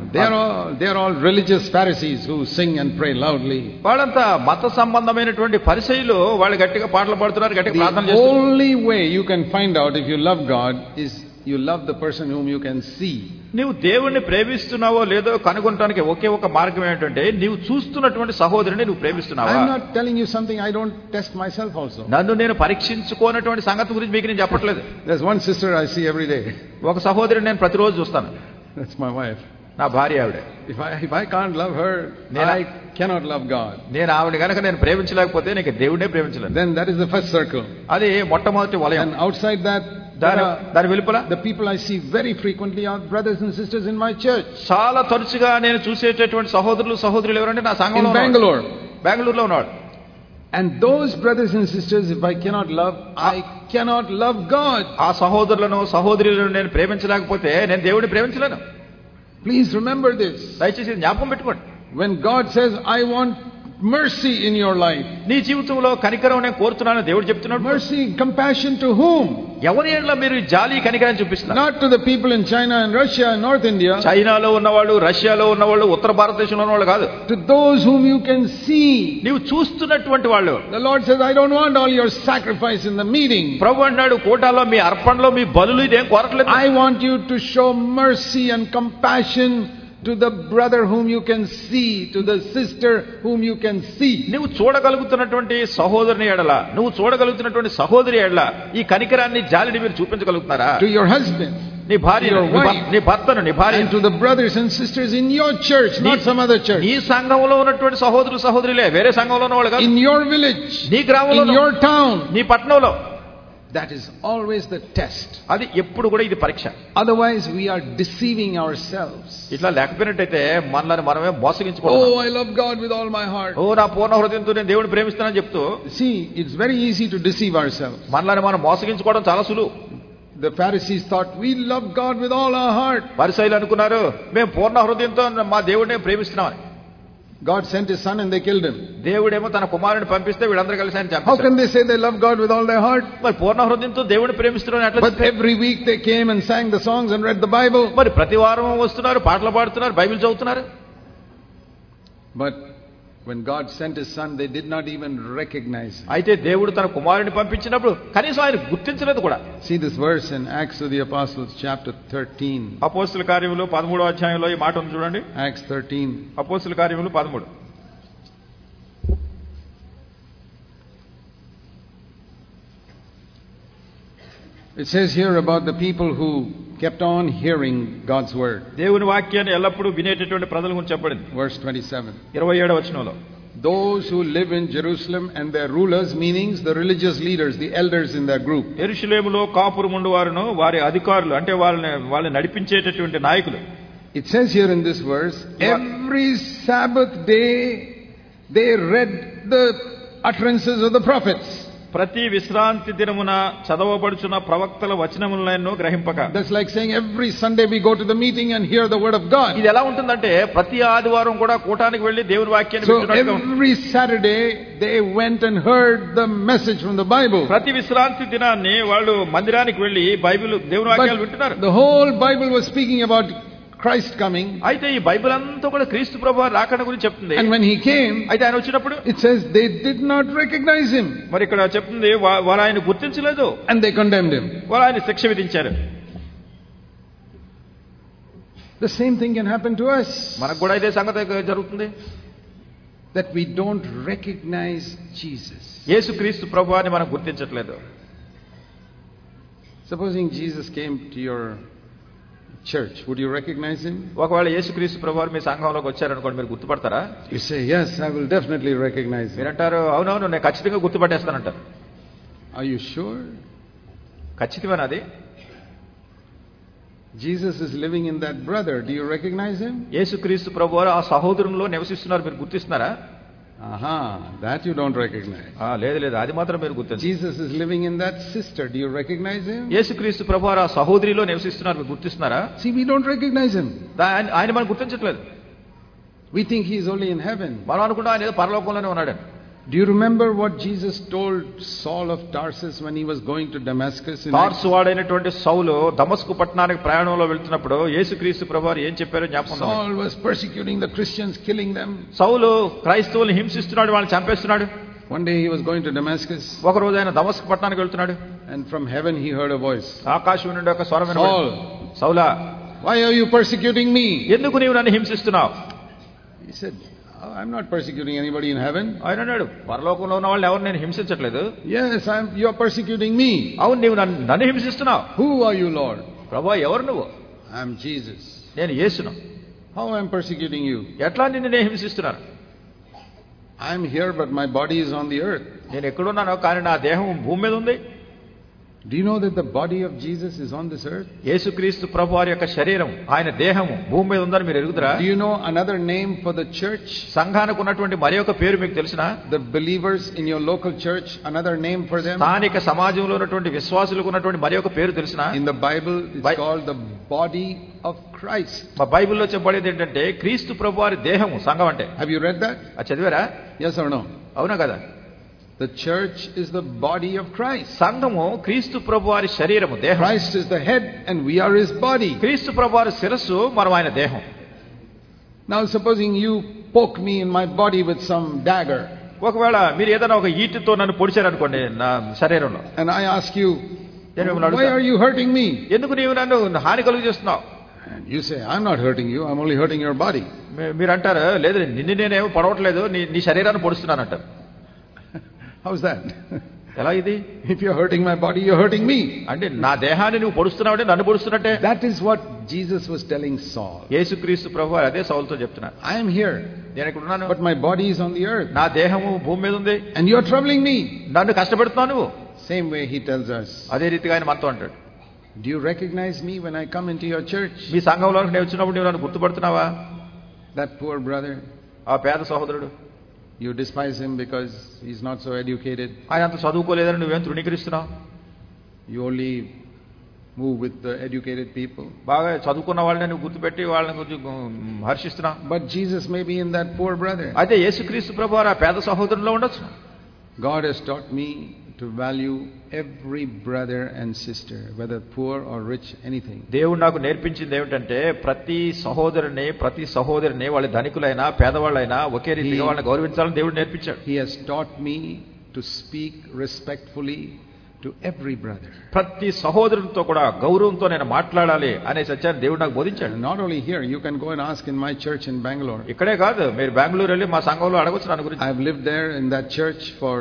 They are all religious Pharisees who sing and pray loudly. వాళ్ళంతా మత సంబంధమైనటువంటి పరిసయ్యులు, వాళ్ళు గట్టిగా పాటలు పాడుతున్నారు, గట్టిగా ప్రార్థన The చేస్తున్నారు. only way you can find out if you love God is you love the person whom you can see. నీవు దేవుణ్ణి ప్రేమిస్తున్నావో లేదో కనుగొనడానికి ఒకే ఒక మార్గం ఏంటంటే నీవు చూస్తున్నటువంటి సహోదరుని నువ్వు ప్రేమిస్తున్నావా. I'm not telling you something I don't test myself also. నన్ను నేను పరీక్షించుకోనటువంటి సంగతి గురించి మీకు నేను చెప్పట్లేదు. There's one sister I see every day. ఒక సహోదరిని నేను ప్రతిరోజు చూస్తాను. That's my wife. నా భార్య ఆవిడ. If I can't love her, I cannot love God. నేను ఆవిడ కనుక నేను ప్రేమించలేకపోతే నీకు దేవుడే ప్రేమించలేను. Then that is the first circle. అది మొట్టమొదటి వలయం. And outside that, దాని వెలుపల the people I see very frequently are brothers and sisters in my church. చాలా తరచుగా నేను చూసేటటువంటి సహోదరులు ఎవరంటే నా సంఘంలో in Bangalore. బెంగళూరులో ఉన్నాడు. And those brothers and sisters, if I cannot love, I cannot love God. ఆ సహోదరులను నేను ప్రేమించలేకపోతే నేను దేవుడిని ప్రేమించలేను. Please remember this. దయచేసి జ్ఞాపకం పెట్టుకోండి. When God says, I want mercy in your life, నీ జీవితంలో కనికరం నేను కోరుతున్నాను దేవుడు చెప్తున్నాడు. mercy, compassion to whom? ఎవరి ఎడల మీరు జాలి కనికరం చూపిస్తున్నారు? Not to the people in China and Russia and North India. చైనాలో ఉన్నవాళ్ళు, రష్యాలో ఉన్నవాళ్ళు, ఉత్తర భారతదేశంలో ఉన్నవాళ్ళు కాదు. To those whom you can see. నీవు చూస్తున్నటువంటి వాళ్ళు. The Lord says, I don't want all your sacrifice in the meeting. ప్రభు అన్నాడు, కోటాలో మీ అర్పణలో మీ బలులు ఇదేం కోరట్లేదు. I want you to show mercy and compassion to the brother whom you can see, to the sister whom you can see. నువ్వు చూడగలుగుతున్నటువంటి సహోదరుని ఎడల, నువ్వు చూడగలుగుతున్నటువంటి సహోదరి ఎడల ఈ కనికరాన్ని జాలిని మీరు చూపించగలుగుతున్నారా? To your husband, నీ భార్యను, నీ భర్తను, నీ భార్య, and to the brothers and sisters in your church, not some other church. నీ సంఘంలో ఉన్నటువంటి సహోదరులే, వేరే సంఘంలో ఉన్న వాళ్ళు కాదు. In your village, నీ గ్రామంలో, in your town, నీ పట్టణంలో. That is always the test. అది ఎప్పుడు కూడా ఇది పరీక్ష. Otherwise we are deceiving ourselves. ఇట్లా లేకపోయినట్టయితే మనల్ని మనమే మోసగించుకోవాలి. Oh, I love God with all my heart. ఓ నా పూర్ణ హృదయంతో నేను దేవుడిని ప్రేమిస్తానని చెప్తూ. See, it's very easy to deceive ourselves. మనల్ని మనం మోసగించుకోవడం చాలా సులువు. The Pharisees thought we love God with all our heart. పరిసయ్యులు అనుకున్నారు మేము పూర్ణ హృదయంతో మా దేవుడిని ప్రేమిస్తున్నామని. God sent his son and they killed him. దేవుడేమో తన కుమారుని పంపిస్తే వీళ్ళందరూ కలిసి ఆయన చంపేశారు. How can they say they love God with all their heart? మరి పూర్ణ హృదయంతో దేవుడిని ప్రేమిస్తున్నారని ఎట్లా? But every week they came and sang the songs and read the Bible. మరి ప్రతి వారం వస్తున్నారు, పాటలు పాడుతున్నారు, బైబిల్ చదువుతున్నారు. But when God sent his son, they did not even recognize him. అయితే దేవుడు తన కుమారుని పంపించినప్పుడు కనీసం ఆయన గుర్తించలేదు కూడా. See this verse in Acts of the Apostles chapter 13. అపోస్తలుల కార్యములు 13వ అధ్యాయంలో ఈ మాట ఉంది చూడండి. Acts 13. అపోస్తలుల కార్యములు 13. It says here about the people who kept on hearing God's word. దేవుని వాక్యాన్ని ఎల్లప్పుడూ వినేటటువంటి ప్రజల గురించి చెప్పబడింది. Verse 27. 27వ వచనంలో Those who live in Jerusalem and their rulers, meaning the religious leaders, the elders in their group. యెరూషలేములో కాపురముండు వారును వారి అధికారులు అంటే వాళ్ళని నడిపించేటటువంటి నాయకులు. It says here in this verse, every Sabbath day they read the utterances of the prophets. ప్రతి విశ్రాంతి దినమున చదవబడుచున్న ప్రవక్తల వచనములను గ్రహింపక. That's like saying every Sunday we go to the meeting and hear the word of God. ఇది ఎలా ఉంటుందంటే ప్రతి ఆదివారం కూడా కూటానికి వెళ్లి దేవుని వాక్యాన్ని వింటున్నట్టుగా ఉంటుంది. Every Saturday they went and heard the message from the Bible. ప్రతి విశ్రాంతి దినాన్ని వాళ్ళు మందిరానికి వెళ్లి బైబిల్ దేవుని వాక్యాలు వింటున్నారు. The whole Bible was speaking about Christ coming. అయితే ఈ బైబిల్ అంతా కూడా క్రీస్తు ప్రభువు రాకడ గురించి చెప్తుంది. And when he came, అయితే ఆయన వచ్చినప్పుడు it says they did not recognize him. మరి ఇక్కడ చెప్తుంది వారు ఆయన గుర్తించలేదు. And they condemned him. వారు ఆయన శిక్ష విధించారు. The same thing can happen to us. మనకు కూడా ఇదే సంగతి జరుగుతుంది. That we don't recognize Jesus. యేసుక్రీస్తు ప్రభువుని మనం గుర్తించట్లేదు. Supposing Jesus came to your church, would you recognize him? ఒకవేళ యేసుక్రీస్తు ప్రభువు మీ సంఘంలోకి వచ్చారనుకోండి, మీరు గుర్తుపడతారా? You say, yes, I will definitely recognize him. మీరంటారు అవునవును నేను ఖచ్చితంగా గుర్తుపట్టేస్తానంటారు. Are you sure? ఖచ్చితమేనది. Jesus is living in that brother. Do you recognize him? యేసుక్రీస్తు ప్రభువు ఆ సహోదరునిలో నివసిస్తున్నారు, మీరు గుర్తిస్తున్నారా? Aha, that you don't recognize. లేదు అది మాత్రం మీరు గుర్తించండి. Jesus is living in that sister. Do you recognize him? యేసుక్రీస్తు ప్రభువు ఆ సహోదరిలో నివసిస్తున్నారు, మీరు గుర్తిస్తున్నారా? See, we don't recognize him. ఆయన మనం గుర్తించట్లేదు. We think he is only in heaven. మనం అనుకుంటాం ఆయన ఏదో పరలోకంలోనే ఉన్నాడని. Do you remember what Jesus told Saul of Tarsus when he was going to Damascus? తార్సు వాడైనటువంటి సౌలు దమస్కు పట్టణానికి ప్రయాణంలో వెళ్తున్నప్పుడు యేసుక్రీస్తు ప్రభువారు ఏం చెప్పారో జ్ఞాపకం. Saul was persecuting the Christians, killing them. సౌలు క్రైస్తవుల్ని హింసిస్తున్నాడు, వాళ్ళని చంపేస్తున్నాడు. One day he was going to Damascus. ఒక రోజు ఆయన దమస్కు పట్టణానికి వెళ్తున్నాడు. And from heaven he heard a voice. ఆకాశం నుండి ఒక స్వరం వినబడింది. సౌలా, why are you persecuting me? ఎందుకు నీవు నన్ను హింసిస్తున్నావు? He said, I'm not persecuting anybody in heaven. ఆయన అన్నాడు, పరలోకంలో ఉన్న వాళ్ళు ఎవరు నేను హింసించట్లేదు. Yes, you are persecuting me. అవును, నీవు నన్ను హింసిస్తున్నావు. Who are you, Lord? ప్రభువా, ఎవరు నువ్వు? I am Jesus. నేను యేసును. How I am persecuting you? ఎట్లా నిన్ను నేను హింసిస్తున్నాను? I am here but my body is on the earth. నేను ఎక్కడున్నానో కానీ నా దేహం భూమి మీద ఉంది. Do you know that the body of Jesus is on this earth? యేసుక్రీస్తు ప్రభువారి యొక్క శరీరం, ఆయన దేహము భూమి మీద ఉందని మీరు ఎరుగుదురా? Do you know another name for the church? సంఘానికి ఉన్నటువంటి మరి ఒక పేరు మీకు తెలుసునా? The believers in your local church, another name for them? స్థానిక సమాజంలో ఉన్నటువంటి విశ్వాసులకు ఉన్నటువంటి మరి ఒక పేరు తెలుసునా? In the Bible it's called the body of Christ. బైబిల్లో చెప్పబడేది ఏంటంటే క్రీస్తు ప్రభువారి దేహము సంఘం అంటే. Have you read that? అది చదివారా? Yes or no? అవునా కదా? The church is the body of Christ. సంఘము క్రీస్తు ప్రభువారి శరీరము, దేహం. Christ is the head and we are his body. క్రీస్తు ప్రభువారి శిరస్సు, మనం ఆయన దేహం. Now supposing you poke me in my body with some dagger. ఒకవేళ మీరు ఏదైనా ఒక ఈటితో నన్ను పొడిచారనుకోండి నా శరీరంలో. And I ask you, why are you hurting me? ఎందుకు నీవు నన్ను హాని కలుగు చేస్తున్నావు? And you say, I'm not hurting you, I'm only hurting your body. మీరు అంటారు, లేదు నిన్ను నేనేమో పొడవట్లేదు, నీ శరీరాన్ని పొడుస్తున్నానంటారు. How's that? ఎలా ఇది? If you're hurting my body, you're hurting me. అంటే నా దేహాన్ని నువ్వు పొడుస్తున్నావంటే నన్ను పొడుస్తున్నట్టే. That is what Jesus was telling Saul. యేసుక్రీస్తు ప్రభువారు అదే సౌలుతో చెప్తున్నారు. I am here, నేను ఇక్కడ ఉన్నాను, but my body is on the earth. నా దేహము భూమి మీద ఉంది, and you're troubling me. నన్ను కష్టపెడుతున్నావు నువ్వు. Same way he tells us. అదే రీతిగా ఆయన మనతో అంటాడు, do you recognize me when I come into your church? మీ సంఘంలోకి నేను వచ్చినప్పుడు నువ్వు నన్ను గుర్తుపడుతున్నావా? That poor brother, ఆ పేద సహోదరుడు, you despise him because he's not so educated. ఆయన అంత చదువుకోలేదని నువ్వేం తృణీకరిస్తున్నావు? You only move with the educated people. బాగా చదువుకున్న వాళ్ళని నువ్వు గుర్తుపెట్టి వాళ్ళని కొంచెం హర్షిస్తున్నావు. But Jesus may be in that poor brother. అయితే యేసుక్రీస్తు ప్రభువారు ఆ పేద సహోదరుల్లో ఉండొచ్చు. God has taught me to value every brother and sister, whether poor or rich, anything. దేవుడు నాకు నేర్పించింది ఏమిటంటే ప్రతి సహోదరిని వాళ్ళ ధనికులైనా పేదవాళ్ళైనా ఒకే రీతిగా వాళ్ళని గౌరవించాలని దేవుడు నేర్పించాడు. He has taught me to speak respectfully to every brother. ప్రతి సహోదరునితో కూడా గౌరవంతో నేను మాట్లాడాలి అనే సత్యాన్ని దేవుడు నాకు బోధించాడు. Not only here, you can go and ask in my church in Bangalore. ఇక్కడే కాదు, మీరు బెంగళూరు వెళ్ళి మా సంఘంలో అడగొచ్చు దాని గురించి. I have lived there in that church for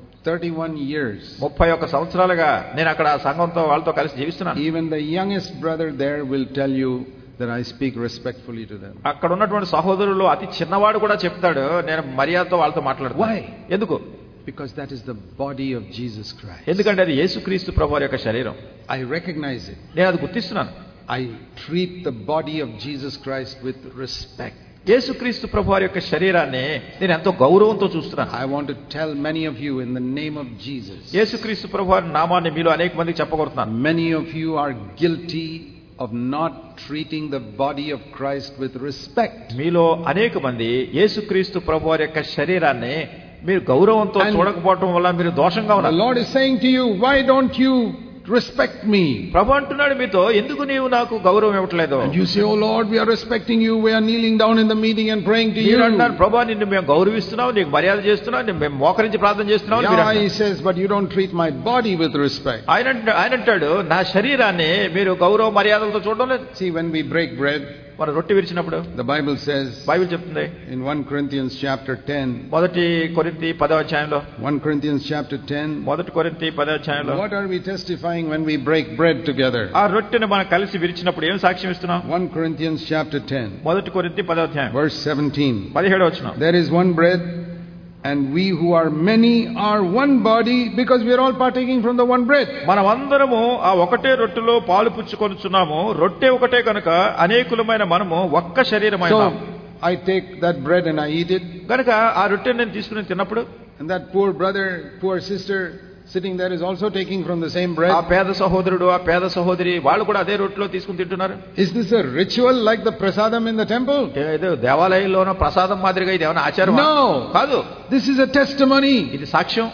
31 years. 31 సంవత్సరాలుగా నేను అక్కడ ఆ సంఘంతో వాళ్ళతో కలిసి జీవిస్తున్నాను. Even the youngest brother there will tell you that I speak respectfully to them. అక్కడ ఉన్నటువంటి సహోదరులు అతి చిన్నవాడు కూడా చెప్తాడు, నేను మర్యాదతో వాళ్ళతో మాట్లాడతాను. Why? ఎందుకు? Because that is the body of Jesus Christ. ఎందుకంటే అది యేసుక్రీస్తు ప్రభువారి యొక్క శరీరం. I recognize it. నేను అది గుర్తిస్తున్నాను. I treat the body of Jesus Christ with respect. యేసుక్రీస్తు ప్రభువారి యొక్క శరీరాన్ని నేను ఎంతో గౌరవంతో చూస్తున్నాను. I want to tell many of you in the name of Jesus. యేసుక్రీస్తు ప్రభువారి నామాన్ని మీలో అనేక మందికి చెప్పగలుగుతున్నాను. Many of you are guilty of not treating the body of Christ with respect. మీలో అనేక మంది యేసుక్రీస్తు ప్రభువారి యొక్క శరీరాన్ని మీరు గౌరవంతో చూడకపోవడం వల్ల మీరు దోషంగా ఉన్నారు. The Lord is saying to you, why don't you respect me? ప్రభు అంటున్నాడు మీతో, ఎందుకు నీవు నాకు గౌరవం ఇవ్వట్లేదు? And you say, oh Lord, we are respecting you, we are kneeling down in the meeting and praying to you. మీరు అంటారు, ప్రభు నిన్ను మేము గౌరవిస్తున్నాం, నీకు మర్యాద చేస్తున్నాం, మేము మోకరించి ప్రార్థన చేస్తున్నాం. Yeah, he says, but you don't treat my body with respect. ఆయన అంటాడు, నా శరీరాన్ని మీరు గౌరవ మర్యాదలతో చూడడం లేదు. See, when we break bread, మన రొట్టె విరిచినప్పుడు the Bible says, బైబిల్ చెప్తుంది in 1 Corinthians chapter 10, మొదటి కొరింథీ 10వ అధ్యాయంలో, 1 Corinthians chapter 10, మొదటి కొరింథీ 10వ అధ్యాయంలో, what are we testifying when we break bread together? ఆ రొట్టెను మనం కలిసి విరిచినప్పుడు ఏం సాక్ష్యం ఇస్తున్నాం? 1 Corinthians chapter 10, మొదటి కొరింథీ 10వ అధ్యాయం verse 17, 17వ వచనం. there is one bread and we who are many are one body because we are all partaking from the one bread. మనమందరము ఆ ఒకటే రొట్టెలో పాలు పుచ్చుకొనుచున్నాము, రొట్టె ఒకటే కనుక అనేకులమైన మనము ఒక్క శరీరమైనాము. So I take that bread and I eat it. కనుక ఆ రొట్టెని నేను తీసుకుని తిన్నప్పుడు, and that poor brother, poor sister sitting there is also taking from the same ఆ bread. పేద సహోదరుడు ఆ పేద సహోదరి వాళ్ళు కూడా అదే రొట్టెలో తీసుకుని తింటున్నారు. Is this a ritual like the prasadam in the temple? ఏదో దేవాలయంలోనో ప్రసాదం మాదిరిగా ఇది ఏమైనా ఆచారం? No. కాదు, This is a testimony. ఇది సాక్ష్యం.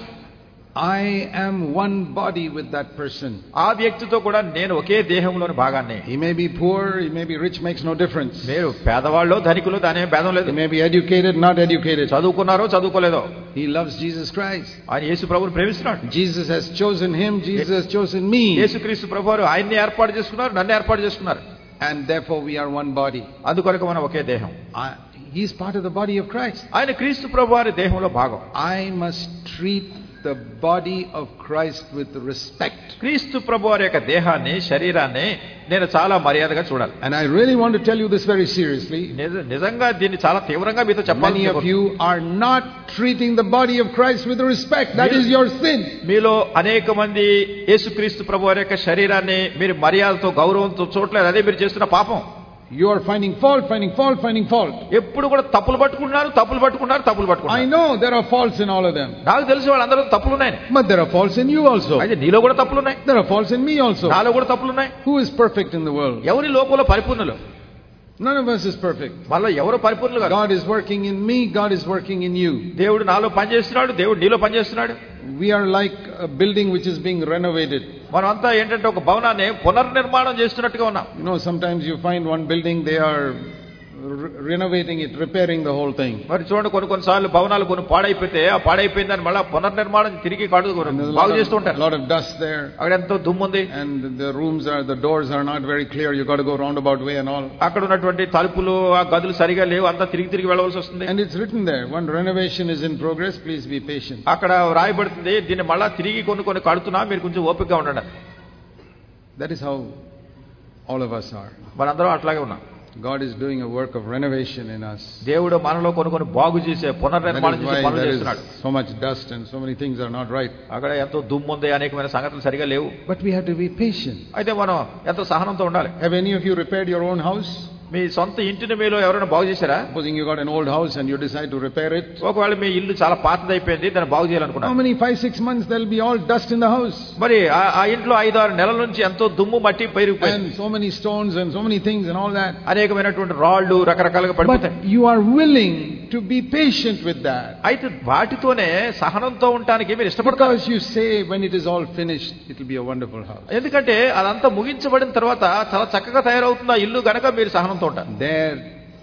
I am one body with that person. ఆ వ్యక్తితో కూడా నేను ఒకే దేహంలోని భాగాన్ని. He may be poor, he may be rich, makes no difference. మీరు పేదవాళ్ళు ధనికులు దాని భేదం లేదు. He may be educated, not educated. చదువుకున్నారో చదువుకోలేదో He loves Jesus Christ. ఆయన యేసు ప్రభువుని ప్రేమిస్తున్నాడు. Jesus has chosen him, Jesus has chosen me. యేసుక్రీస్తు ప్రభువారు ఆయన్ని ఏర్పాటు చేసుకున్నారు, నన్ను ఏర్పాటు చేసుకున్నారు. And therefore we are one body. అందుకొరకు మనం ఒకే దేహం. He is part of the body of Christ. ఆయన క్రీస్తు ప్రభువారి దేహంలో భాగం. I must treat the body of Christ with respect. క్రీస్తు ప్రభువారి యొక్క దేహాన్ని, శరీరాన్ని నేను చాలా మర్యాదగా చూడాలి. And I really want to tell you this very seriously. నిజంగా దీన్ని చాలా తీవ్రంగా మీతో చెప్పాలి. Many of you are not treating the body of Christ with respect. That is your sin. మీలో అనేక మంది యేసుక్రీస్తు ప్రభువారి యొక్క శరీరాన్ని మీరు మర్యాదతో, గౌరవంతో చూడలేదు. అదే మీరు చేస్తున్న పాపం. You are finding fault. ఎప్పుడు కూడా తప్పులు పట్టుకుంటున్నారు. I know there are faults in all of them. నాకు తెలిసి వాళ్ళందరూ తప్పులు ఉన్నాయి. But there are faults in you also. అయితే నీలో కూడా తప్పులు ఉన్నాయి. There are faults in me also. నాలో కూడా తప్పులు ఉన్నాయి. Who is perfect in the world? ఎవరి లోకంలో పరిపూర్ణులు? None of us is perfect. వాళ్ళ ఎవరు పరిపూర్ణులు కాదు. God is working in me, God is working in you. దేవుడు నాలో పనిచేస్తున్నాడు, దేవుడు నీలో పనిచేస్తున్నాడు. We are like a building which is being renovated. మనమంతా ఏంటంటే ఒక భవనాన్ని పునర్నిర్మాణం చేస్తున్నట్టుగా ఉన్నాం. You know, sometimes you find one building, they are renovating it, repairing the whole thing. మరి చూడండి, కొన్నిసార్లు భవనాలు కొన్ని పాడైపోతే ఆ పాడైపోయిందని మళ్ళీ పునర్నిర్మాణం తిరిగి బాగు చేస్తూ ఉంటారు. Lot of dust there. అక్కడ ఎంతో దుమ్ము ఉంది. And the doors are not very clear. You got to go roundabout way and all. అక్కడ ఉన్నటువంటి తలుపులు, ఆ గదులు సరిగా లేవు, అంతా తిరిగి వెళ్ళవలసి వస్తుంది. And it's written there, one renovation is in progress, please be patient. అక్కడ రాయబడుతుంది, దీన్ని మళ్ళా తిరిగి కొన్ని కడుతున్నా, మీరు కొంచెం ఓపికగా ఉండండి. That is how all of us are. మనందరం అట్లాగే ఉన్నాం. God is doing a work of renovation in us. దేవుడు మనలో కొన్ని బాగు చేసే, పునర్నిర్మాణం చేసే పనులు చేస్తున్నాడు. So much dust and so many things are not right. అక్కడ ఎంతో దుమ్ము ఉంది, అనేకమైన సంగతులు సరిగా లేవు. But we have to be patient. అయితే మనం ఎంతో సహనంతో ఉండాలి. Have any of you repaired your own house? మీ సొంత ఇంటిని మీలో ఎవరైనా బాగు చేశారా? Supposing you got an old house and you decide to repair it. ఒకవేళ మీ ఇల్లు చాలా పాతదైపోయింది, దాన్ని బాగు చేయాలనుకున్నారు. How many 5-6 months there will be all dust in the house. మరి ఆ ఇంట్లో 5-6 నెలల నుంచి ఎంతో దుమ్ము మట్టి పెరిగిపోయింది. And so many stones and so many things and all that. అనేకమైనటువంటి రాళ్ళు రకరకాలుగా పడిపోతాయి. But you are willing to be patient with that. అయితే వాటితోనే సహనంతో ఉండడానికి మీరు ఇష్టపడతారు. Because you say when it is all finished it will be a wonderful house. ఎందుకంటే అదంతా ముగించబడిన తర్వాత చాలా చక్కగా తయారవుతుంది ఆ ఇల్లు గనక మీరు సహనంతో ఉంటారు. There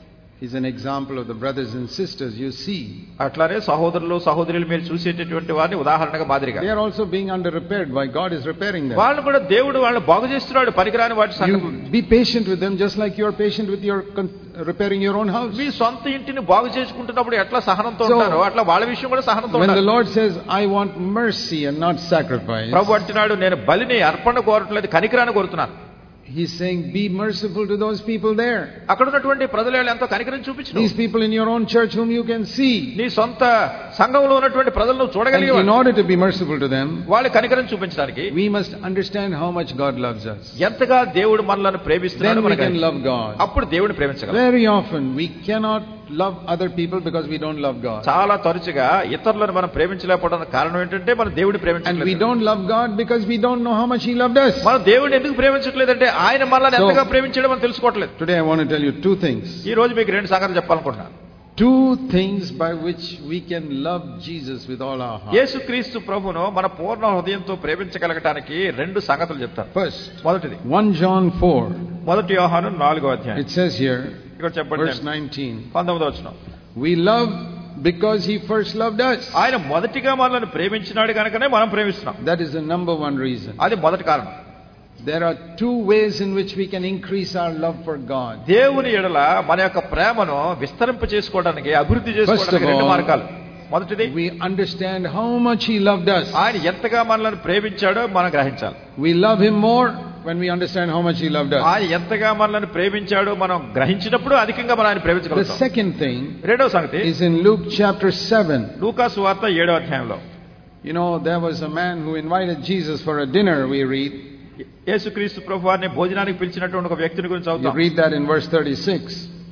is an example of the brothers and sisters you see. అట్లానే సహోదరులు సహోదరులు మీరు చూసేటటువంటి వారిని ఉదాహరణగా మాదిరిగా. They are also being under repaired by God is repairing them. వాళ్ళు కూడా దేవుడు వాళ్ళని బాగు చేస్తున్నాడు, పనికిరాని వాటి సంగతి. You be patient with them just like you are patient with your repairing your own house. మీ సొంత ఇంటిని బాగు చేసుకుంటున్నప్పుడు ఎట్లా సహనంతో ఉంటారో అట్లా వాళ్ళ విషయం కూడా సహనంతో ఉండాలి. When the Lord says I want mercy and not sacrifice. ప్రభువు అంటున్నాడు, నేను బలిని అర్పణ కోరట్లేదు, కనికరాన్ని కోరుతున్నాను. He's saying be merciful to those people there. అక్కడ ఉన్నటువంటి ప్రజలు ఎంతో కనికరం చూపించు. These people in your own church whom you can see. నీ సొంత సంఘంలో ఉన్నటువంటి ప్రజలను చూడగలిగే. In order to be merciful to them, వాళ్ళ కనికరం చూపించడానికి we must understand how much God loves us. ఎంతగా దేవుడు మనల్ని ప్రేమిస్తున్నాడో Then we can love God. అప్పుడు దేవుడిని ప్రేమించగలం. Very often we cannot love other people because we don't love God. చాలా తరచుగా ఇతరులను మనం ప్రేమించలేకపోవడానికి కారణం ఏంటంటే మనం దేవుడిని ప్రేమించలేదు. And we don't love God because we don't know how much He loved us. మనం దేవుడిని ఎందుకు ప్రేమించట్లేదంటే ఆయన మనల్ని ఎంతగా ప్రేమించాడో మనం తెలుసుకోవట్లేదు. Today I want to tell you two things. ఈ రోజు మీకు రెండు సంగతులు చెప్పాలనుకుంటున్నాను. Two things by which we can love Jesus with all our heart. యేసుక్రీస్తు ప్రభువును మన పూర్ణ హృదయంతో ప్రేమించగలగడానికి రెండు సంగతులు చెప్తాను. First, మొదటిది 1 John 4. మొదటి యోహాను 4వ అధ్యాయం. It says here, ఇక్కడ చెప్పండి, verse 19. 19వ వచనం. We love because He first loved us. ఆయన మొదటిగా మనల్ని ప్రేమించినాడు కనుకనే మనం ప్రేమిస్తున్నాం. That is the number one reason. అది మొదటి కారణం. There are two ways in which we can increase our love for God. దేవుని ఎడల మన యొక్క ప్రేమను విస్తరింప చేసుకోవడానికి, అభివృద్ధి చేసుకోవడానికి రెండు మార్గాలు. మొదటిది, we understand how much He loved us. ఆయన ఎంతగా మనల్ని ప్రేమించాడో మనం గ్రహించాలి. We love Him more when we understand how much He loved us. ఆయన ఎంతగా మనల్ని ప్రేమించాడో మనం గ్రహించినప్పుడు అధికంగా మనం ఆయన ప్రేమించగలుగుతాం. The second thing, రెండవ సంగతి, is in Luke chapter 7. లూకా సువార్త 7వ అధ్యాయంలో. You know, there was a man who invited Jesus for a dinner, we read. యేసుక్రీస్తు ప్రభువారిని భోజనానికి పిలిచినటువంటి ఒక వ్యక్తిని గురించి చదువుతాం. You read that in verse 36.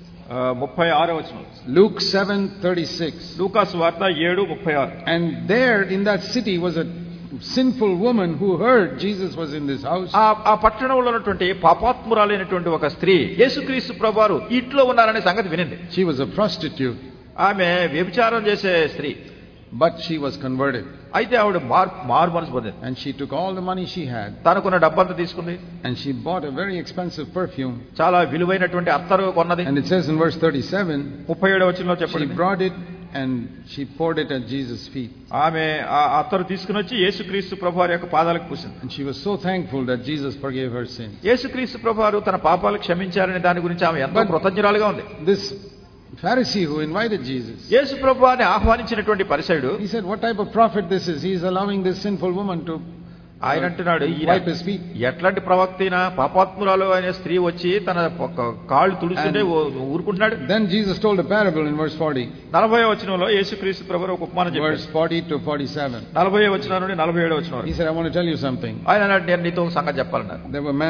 36వ వచనం. Luke 7:36. లూకా సువార్త 7:36. And there in that city was a sinful woman who heard Jesus was in this house. ఆ పట్టణంలో ఉన్నటువంటి పాపాత్మురాలైనటువంటి ఒక స్త్రీ యేసుక్రీస్తు ప్రభువారు ఇంట్లో ఉన్నారనే సంగతి వినింది. She was a prostitute. ఆమె వ్యభిచారం చేసే స్త్రీ. But she was converted. అయితే ఆవిడ మారు మనసు పొందింది. And she took all the money she had. తనకున్న డబ్బంతా తీసుకుంది. And she bought a very expensive perfume. చాలా విలువైనటువంటి అత్తరు కొన్నది. And it says in verse 37, 37వ వచనంలో చెప్పబడింది. She brought it and she poured it at Jesus' feet. ఆమె ఆ అత్తరు తీసుకుని వచ్చి యేసుక్రీస్తు ప్రభువారి యొక్క పాదాలకు పూసింది. And she was so thankful that Jesus forgave her sins. యేసుక్రీస్తు ప్రభువారు తన పాపాలను క్షమించారనే దాని గురించి ఆమె ఎంతో కృతజ్ఞురాలుగా ఉంది. This Pharisee who invited Jesus, యేసు ప్రభువారిని ఆహ్వానించినటువంటి పరిసయ్యుడు, he said, what type of prophet this is? He is allowing this sinful woman to ఆయన అంటున్నాడు, wipe his feet. ఎట్లాంటి ప్రవక్తైనా పాపాత్మురాలు అనే స్త్రీ వచ్చి తన కాళ్ళు తుడుస్తుంటే ఊరుకుంటున్నాడు. Then Jesus told a parable in verse 40. 40వ వచనంలో యేసుక్రీస్తు ప్రభువు ఒక ఉపమానం చెప్పాడు. Verse 40 to 47. 40వ వచనం నుండి 47వ వచనం వరకు. He said, I want to tell you something. ఆయన అన్నాడు, నేను నీతో ఒక సంగతి చెప్పాలన్నారు. There were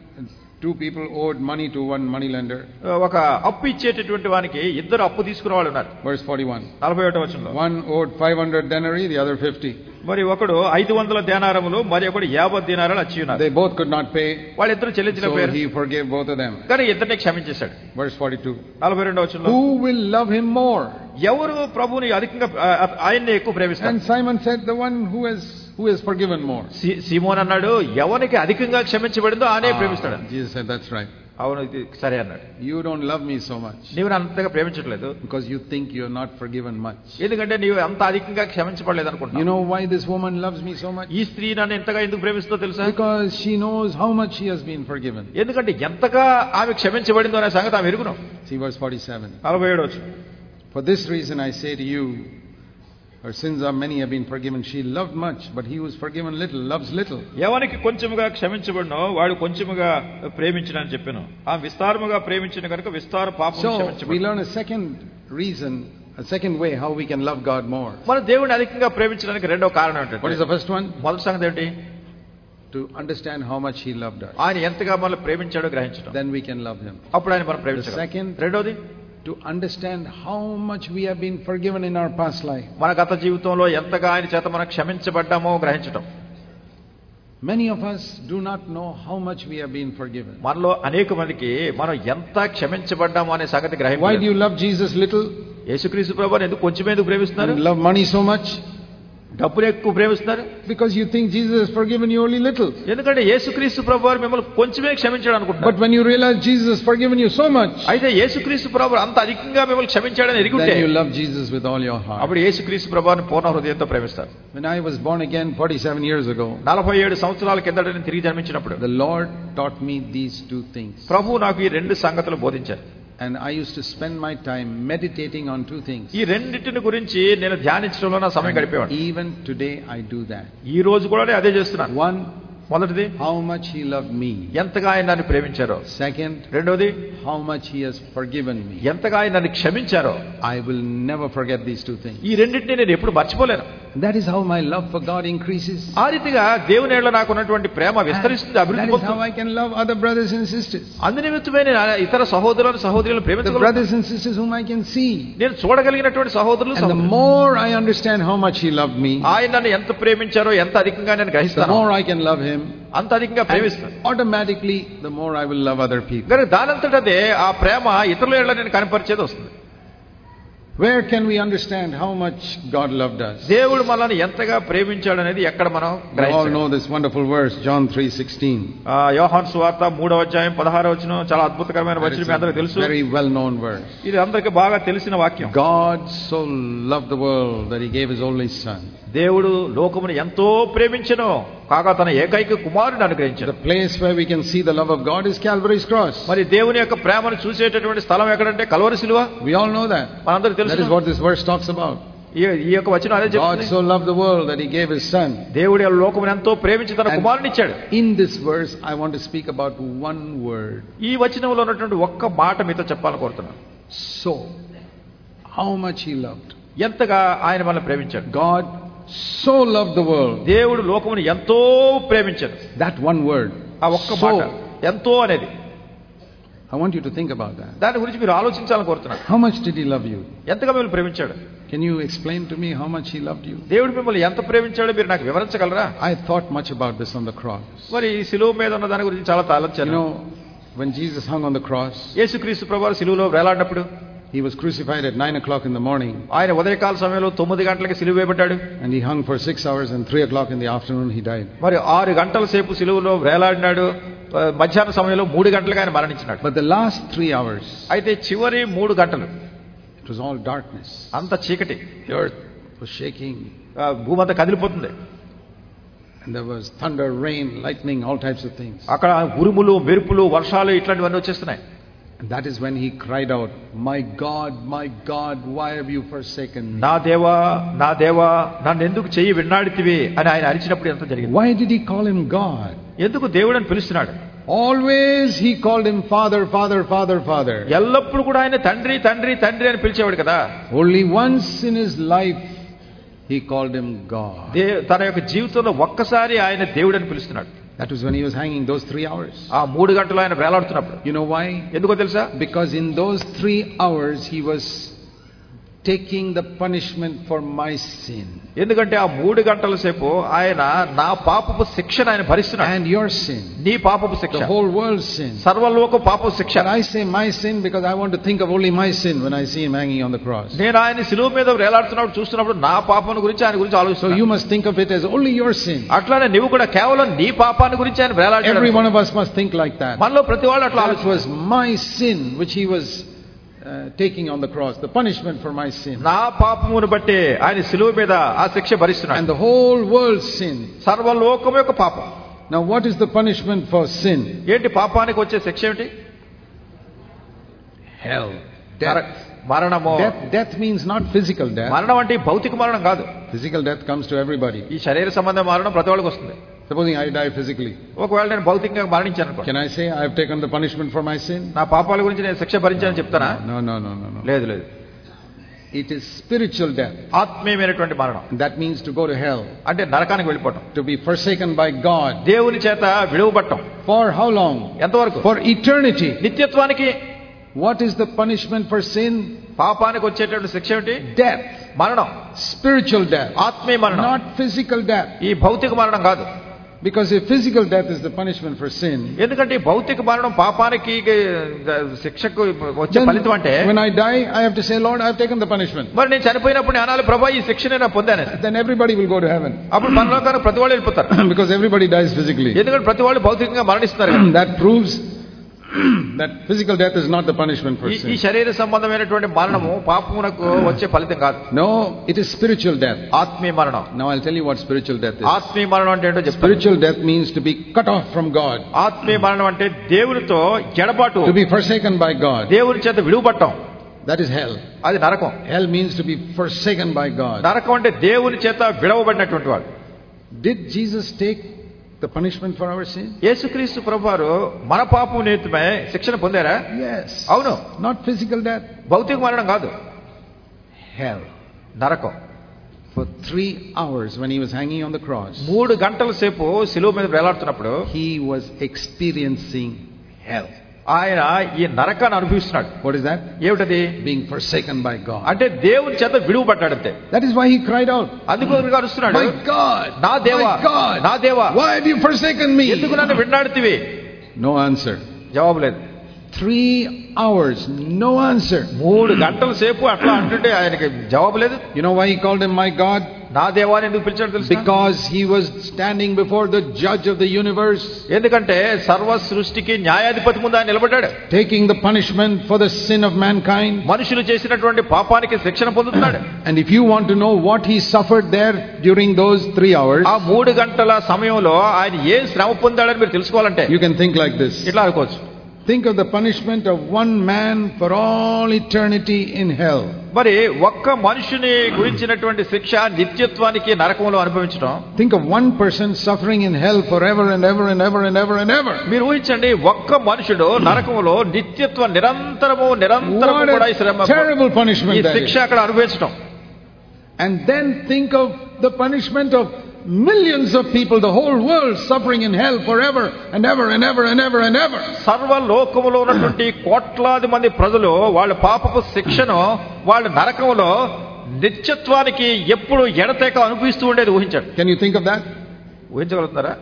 two people owed money to one money lender. ఒక అప్పు ఇచ్చేటటువంటి వానికి ఇద్దరు అప్పు తీసుకున్న వాళ్ళు ఉన్నారు. Verse 41. 41వ వచనంలో. One owed 500 denarii, the other 50. మరి ఒకడు 500 దేనారములు, మరి ఒకడు 50 దేనారాలు అచ్చి ఉన్నారు. They both could not pay. వాళ్ళిద్దరూ చెల్లించలేకపోయారు. So he forgave both of them. కానీ ఇద్దరిని క్షమించేశాడు. Verse 42. 42వ వచనంలో. Who will love him more? ఎవరు ప్రభువుని అధికంగా ఆయన్ని ఎక్కువ ప్రేమిస్తారు? And Simon said, the one who has forgiven more. Simon అన్నాడు, ఎవరికి అధికంగా క్షమించబడిందో ఆయనే ప్రేమిస్తాడు. Jesus said, that's right. అవును, ఇది సరే అన్నాడు. You don't love me so much. నీవు అంతగా ప్రేమించట్లేదు. Because you think you are not forgiven much. ఎందుకంటే నీవు అంత అధికంగా క్షమించబడలేదు అనుకుంటున్నావు. You know why this woman loves me so much? ఈ స్త్రీ నన్ను ఎంతగా ఎందుకు ప్రేమిస్తుందో తెలుసా? Because she knows how much she has been forgiven. ఎందుకంటే ఎంతగా ఆమె క్షమించబడిందో అనే సంగతి ఆమె ఎరుగును. See verse 47. 47వ వచనం. For this reason I say to you, her sins are many have been forgiven. She loved much, but he who is forgiven little loves little. ఎవరికి కొంచెముగా క్షమించబడినో వాడు కొంచెముగా ప్రేమించినని చెప్పాను. ఆ విస్తారముగా ప్రేమించిన కనుక విస్తార పాపం క్షమించబడింది. So we learn a second reason, a second way how we can love God more. మనం దేవుని అధికంగా ప్రేమించడానికి రెండో కారణం ఏంటంటే, what is the first one? మొదటి సంగతి ఏంటి? To understand how much he loved us. ఆయన ఎంతగా మనల్ని ప్రేమించాడో గ్రహించడం. Then we can love him. అప్పుడు ఆయన మనం ప్రేమించగలం. Second, రెండోది, to understand how much we have been forgiven in our past life. మన గత జీవితంలో ఎంతగా ఆయన చేత మనం క్షమించబడ్డామో గ్రహించడం. Many of us do not know how much we have been forgiven. మనలో అనేక మందికి మనం ఎంత క్షమించబడ్డామో అనే సంగతి గ్రహించలేదు. Why do you love Jesus little? యేసుక్రీస్తు ప్రభువుని ఎందుకు కొంచెమే ఎందుకు ప్రేమిస్తున్నారు? And love money so much? డబ్బులు ఎక్కువ ప్రేమిస్తున్నారు? Because you think Jesus has forgiven you only little. ఎందుకంటే యేసుక్రీస్తు ప్రభువారు మిమ్మల్ని కొంచెమే క్షమించాడు అనుకుంటున్నారు. But when you realize Jesus has forgiven you so much, అయితే యేసుక్రీస్తు ప్రభువారు అంత అధికంగా మిమ్మల్ని క్షమించాడని ఎరిగితే, then you love Jesus with all your heart. అప్పుడు యేసుక్రీస్తు ప్రభువారిని పూర్ణ హృదయంతో ప్రేమిస్తారు. When I was born again 47 years ago, 47 సంవత్సరాల కిందట నేను తిరిగి జన్మించినప్పుడు, the Lord taught me these two things. ప్రభువు నాకు ఈ రెండు సంగతులు బోధించారు. And I used to spend my time meditating on two things. ఈ రెండిటిని గురించి నేను ధ్యానించడంలో నా సమయం గడిపేవాడిని. Even today I do that. ఈ రోజు కూడా నేను అదే చేస్తున్నాను. One, మొదటిది, how much he loved me. ఎంతగా ఆయన నన్ను ప్రేమించారో. Second, రెండోది, how much he has forgiven me. ఎంతగా ఆయన నన్ను క్షమించారో. I will never forget these two things. ఈ రెండింటిని నేను ఎప్పుడు మర్చిపోలేను. That is how my love for God increases. ఆ రీతిగా దేవుని యేడల నాకు ఉన్నటువంటి ప్రేమ విస్తరిస్తుంది, అభివృద్ధి That is పొందుతుంది. how I can love other brothers and sisters. అందునిమిత్తమే నేను ఇతర సహోదరులను సహోదరులను The ప్రేమించగలను. brothers and sisters whom I can see. నేను చూడగలిగినటువంటి సహోదరులు And the సహోదరులు. more I understand how much he loved me, ఆయన నన్ను ఎంత ప్రేమించారో, ఎంత అధికంగా నేను the గ్రహిస్తాను, more I can love him. అంత అధికంగా ప్రేమిస్తాను. Automatically, the more I will love other people. కానీ దానంతటదే ఆ ప్రేమ ఇతరుల యేడల నేను కనపరిచేది వస్తుంది. Where can we understand how much God loved us? దేవుడు మనల్ని ఎంతగా ప్రేమించాడు అనేది ఎక్కడ మనం You all గ్రహించాలి. know this wonderful verse, John 3:16. యోహాను సువార్త 3వ అధ్యాయం 16వ వచనం చాలా అద్భుతకరమైన వచనం, మీ అందరికీ తెలుసు. Very well known verse. ఇది అందరికీ బాగా తెలిసిన వాక్యం. God so loved the world that he gave his only son. దేవుడు లోకమును ఎంతో ప్రేమించెను, కాగా తన ఏకైక కుమారుని అనుగ్రహించాడు. The place where we can see the love of God is Calvary's cross. మరి దేవుని యొక్క ప్రేమను చూసేటటువంటి స్థలం ఎక్కడంటే కల్వరి శిలువ. We all know that. మనందరికీ తెలుసు. That is what this verse talks about. ఈ యొక్క వచనం అదే God చెప్తుంది. so loved the world that he gave his son. దేవుడు లోకమును ఎంతో ప్రేమించి తన కుమారుని ఇచ్చాడు. In this verse I want to speak about one word. ఈ వచనంలో ఉన్నటువంటి ఒక్క మాట మీతో చెప్పాలని కోరుతున్నాను. So, how much he loved. ఎంతగా ఆయన మనల్ని ప్రేమించాడు. God so loved the world. దేవుడు లోకమును ఎంతో ప్రేమించాడు. That one word. ఆ ఒక్క మాట, ఎంతో అనేది. I want you to think about that. దాని గురించి మీరు ఆలోచించాలని కోరుతున్నాను. How much did he love you? ఎంతగా మిమ్మల్ని ప్రేమించాడు? Can you explain to me how much he loved you? దేవుడు మిమ్మల్ని ఎంత ప్రేమించాడో మీరు నాకు వివరించగలరా? I thought much about this on the cross. మరి సిలువ మీద ఉన్న దాని గురించి చాలా ఆలోచించాను. You know, when Jesus hung on the cross, యేసుక్రీస్తు ప్రభువు సిలువలో వేలాడినప్పుడు, he was crucified at 9 o'clock in the morning. ఆయన ఉదయకాల సమయంలో 9 గంటలకు సిలువ వేయబడ్డాడు. And he hung for 6 hours, and 3 o'clock in the afternoon he died. మరి 6 గంటల సేపు సిలువలో వేలాడినాడు. మధ్యాహ్న సమయంలో 3 గంటలకు ఆయన మరణించినాడు. But the last 3 hours, అయితే చివరి 3 గంటలు it was all darkness. అంత చీకటి. The earth was shaking. భూమి అంతా కదిలిపోతుంది. And there was thunder, rain, lightning, all types of things. అక్కడ ఉరుములు, మెరుపులు, వర్షాలు ఇట్లాంటివన్నీ వచ్చేస్తున్నాయి. And that is when he cried out, my God, why have you forsaken me? నా దేవా, నా దేవా, నన్ను ఎందుకు చెయ్యి విన్నాడితివి అని ఆయన అరిచినప్పుడు ఎంత జరిగింది? Why did he call him God? ఎందుకు దేవుడని పిలుస్తున్నాడు? Always he called him Father, Father, Father, Father. ఎల్లప్పుడు కూడా ఆయన తండ్రి, తండ్రి, తండ్రి అని పిలిచేవాడు కదా. Only once in his life he called him God. తన యొక్క జీవితంలో ఒక్కసారి ఆయన దేవుడని పిలుస్తున్నాడు. That was when he was hanging those 3 hours. ఆ 3 గంటలు ఆయన వేలాడుతున్నప్పుడు. You know why? ఎందుకో తెలుసా? Because in those 3 hours he was taking the punishment for my sin. ఎందుకంటే ఆ 3 గంటల సేపు ఆయన నా పాపపు శిక్షను ఆయన భరిస్తున్నాడు. And your sin. నీ పాపపు శిక్ష. The whole world's sin. సర్వలోక పాపపు శిక్ష. But I say my sin because I want to think of only my sin when I see him hanging on the cross. నేను ఆయన శిలువ మీద వేలాడుతున్నప్పుడు చూస్తున్నప్పుడు నా పాపం గురించి ఆయన గురించి ఆలోచిస్తాను. So you must think of it as only your sin. అట్లానే నీవు కూడా కేవలం నీ పాపాన్ని గురించి ఆయన వేలాడుతున్నాడు. Every one of us must think like that. మనలో ప్రతి వాళ్ళు అట్లా ఆలోచిస్తారు. It was my sin which he was taking on the cross, the punishment for my sin. నా పాపమును బట్టి ఆయన శిలువ మీద ఆ శిక్ష భరిస్తున్నాడు. And the whole world's sin. సర్వలోకం యొక్క పాపం. Now what is the punishment for sin? ఏంటి పాపానికి వచ్చే శిక్ష ఏంటి? Hell, death. మరణము. Death means not physical death. మరణం అంటే భౌతిక మరణం కాదు. Physical death comes to everybody. ఈ శరీర సంబంధ మరణం ప్రతి వాళ్ళకి వస్తుంది. Supposing I die physically. ఒకవేళ నేను భౌతికంగా మరణించాను అనుకో. Can I say I have taken the punishment for my sin? నా పాపాల గురించి నేను శిక్ష భరించానని చెప్తానా? No. లేదు లేదు. It is spiritual death. ఆత్మీయమైనటువంటి మరణం. That means to go to hell. అంటే నరకానికి వెళ్ళిపోవడం. To be forsaken by God. దేవుని చేత విడువబడటం. For how long? ఎంతవరకు? For eternity. నిత్యత్వానికి. What is the punishment for sin? పాపానికి వచ్చేటటువంటి శిక్ష ఏంటి? Death. మరణం. Spiritual death. ఆత్మీయ మరణం. Not physical death. ఈ భౌతిక మరణం కాదు. Because if physical death is the punishment for sin, ఎందుకంటే భౌతిక మరణం పాపానికి శిక్షకు వచ్చే ఫలితం అంటే, when I die I have to say, Lord, I have taken the punishment. మరి నేను చనిపోయినప్పుడు నేను అనాలి, ప్రభువా ఈ శిక్షను నేను పొందాను. Then everybody will go to heaven. అప్పుడు పరలోకానికి ప్రతి వాళ్ళు వెళ్ళిపోతారు. Because everybody dies physically. ఎందుకంటే ప్రతి వాళ్ళు భౌతికంగా మరణిస్తారు. That proves that physical death is not the punishment for sin. ఈ శరీర సంబంధమైనటువంటి మరణము పాపమునకు వచ్చే ఫలితం కాదు. No, it is spiritual death. ఆత్మీయ మరణం. Now I'll tell you what spiritual death is. ఆత్మీయ మరణం అంటే ఏంటో చెప్తాను. Spiritual death means to be cut off from God. ఆత్మీయ మరణం అంటే దేవునితో ఎడబాటు. To be forsaken by God. దేవుని చేత విడువబడటం. That is hell. అది నరకం. Hell means to be forsaken by God. నరకం అంటే దేవుని చేత విడవబడినటువంటి వాడు. Did Jesus take the punishment for our sin? యేసుక్రీస్తు ప్రభువారు మన పాపం నిమిత్తమై శిక్షణ పొందారా? Yes. అవును. Not physical death. భౌతిక మరణం కాదు. Hell. నరకం. For 3 hours when he was hanging on the cross, 3 గంటల సేపు శిలువ మీద వేలాడుతున్నప్పుడు he was experiencing hell. ఆయన ఈ నరకాన్ని అనుభవిస్తున్నాడు. What is that? ఏమిటది? Being forsaken by God. అంటే దేవుని చేత విడువబడ్డాడంతే. That is why he cried out. అందుకు అరుస్తున్నాడు, My God, నా దేవా, నా దేవా, why have you forsaken me? ఎందుకు నన్ను విడనాడుతివి? No answer. జవాబు లేదు. 3 hours, no answer. 3 గంటల సేపు అట్లా అంటుంటే ఆయనకి జవాబు లేదు. You know why he called him my God? నా దేవాని ఎందుకు పిలిచాడు తెలుసా? Because he was standing before the judge of the universe. ఎందుకంటే సర్వ సృష్టికి న్యాయాధిపతి ముందు ఆయన నిలబడ్డాడు. Taking the punishment for the sin of mankind. మనుషులు చేసినటువంటి పాపానికి శిక్షణ పొందుతున్నాడు. And if you want to know what he suffered there during those 3 hours, ఆ 3 గంటల సమయంలో ఆయన ఏం శ్రమ పొందాడని మీరు తెలుసుకోవాలంటే, you can think like this. ఇట్లా అనుకోవచ్చు. Think of the punishment of one man for all eternity in hell. మరి ఒక్క మనుషుని గురించినటువంటి శిక్ష నిత్యత్వానికి నరకంలో అనుభవించడం. Think of one person suffering in hell forever and ever and ever and ever and ever. మీరు ఊహించండి, ఒక్క మనుషుడు నరకంలో నిత్యత్వం నిరంతరము కూడా ఈ శ్రమ, terrible punishment, ఈ శిక్ష అక్కడ అనుభవించడం. And then think of the punishment of millions of people, the whole world suffering in hell forever and ever and ever and ever and ever. సర్వలోకములో ఉన్నటువంటి కోట్లాది మంది ప్రజలు వాళ్ళ పాపపు శిక్షను వాళ్ళ నరకములో నిత్యత్వానికి ఎప్పుడు ఎడతెగక అనుభవిస్తూ ఉండేది ఊహించాడు. Can you think of that? ఊహించగలుగుతారా?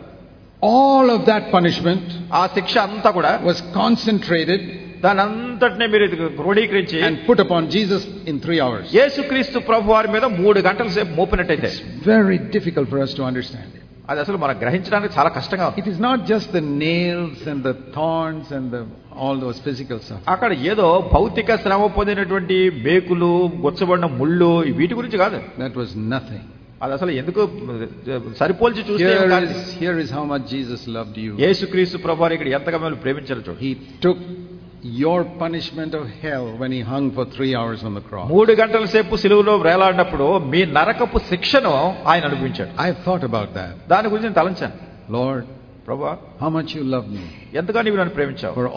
All of that punishment ఆ శిక్ష అంతా కూడా was concentrated దాని అంతటినే మీరు క్రోడీకరించి and put upon Jesus in 3 hours. యేసుక్రీస్తు ప్రభు వారి మీద 3 గంటల సేపు మోపినట్టయితే Very difficult for us to understand it. అది అసలు మనం గ్రహించడానికి చాలా కష్టంగా ఉంది. It is not just the nails and the thorns and all those physical stuff. అక్కడ ఏదో భౌతిక శ్రమ పొందినటువంటి బేకులు, గొచ్చబడిన ముళ్ళు, వీటి గురించి కాదు. That was nothing. అది అసలు ఎందుకు సరిపోల్చి చూస్తే Here is how much Jesus loved you. యేసుక్రీస్తు ప్రభువారు ఇక్కడ ఎంతగా మిమ్మల్ని ప్రేమించారు చూడండి. He took your punishment of hell when he hung for 3 hours on the cross. 3 గంటల సేపు సిలువలో వేలాడినప్పుడు మీ నరకపు శిక్షను ఆయన అనుభవించాడు. I have thought about that. దాని గురించి నేను తలంచాను. Lord, ప్రభువా, how much you love me. ఎంతగా నీవు నన్ను ప్రేమించావు. For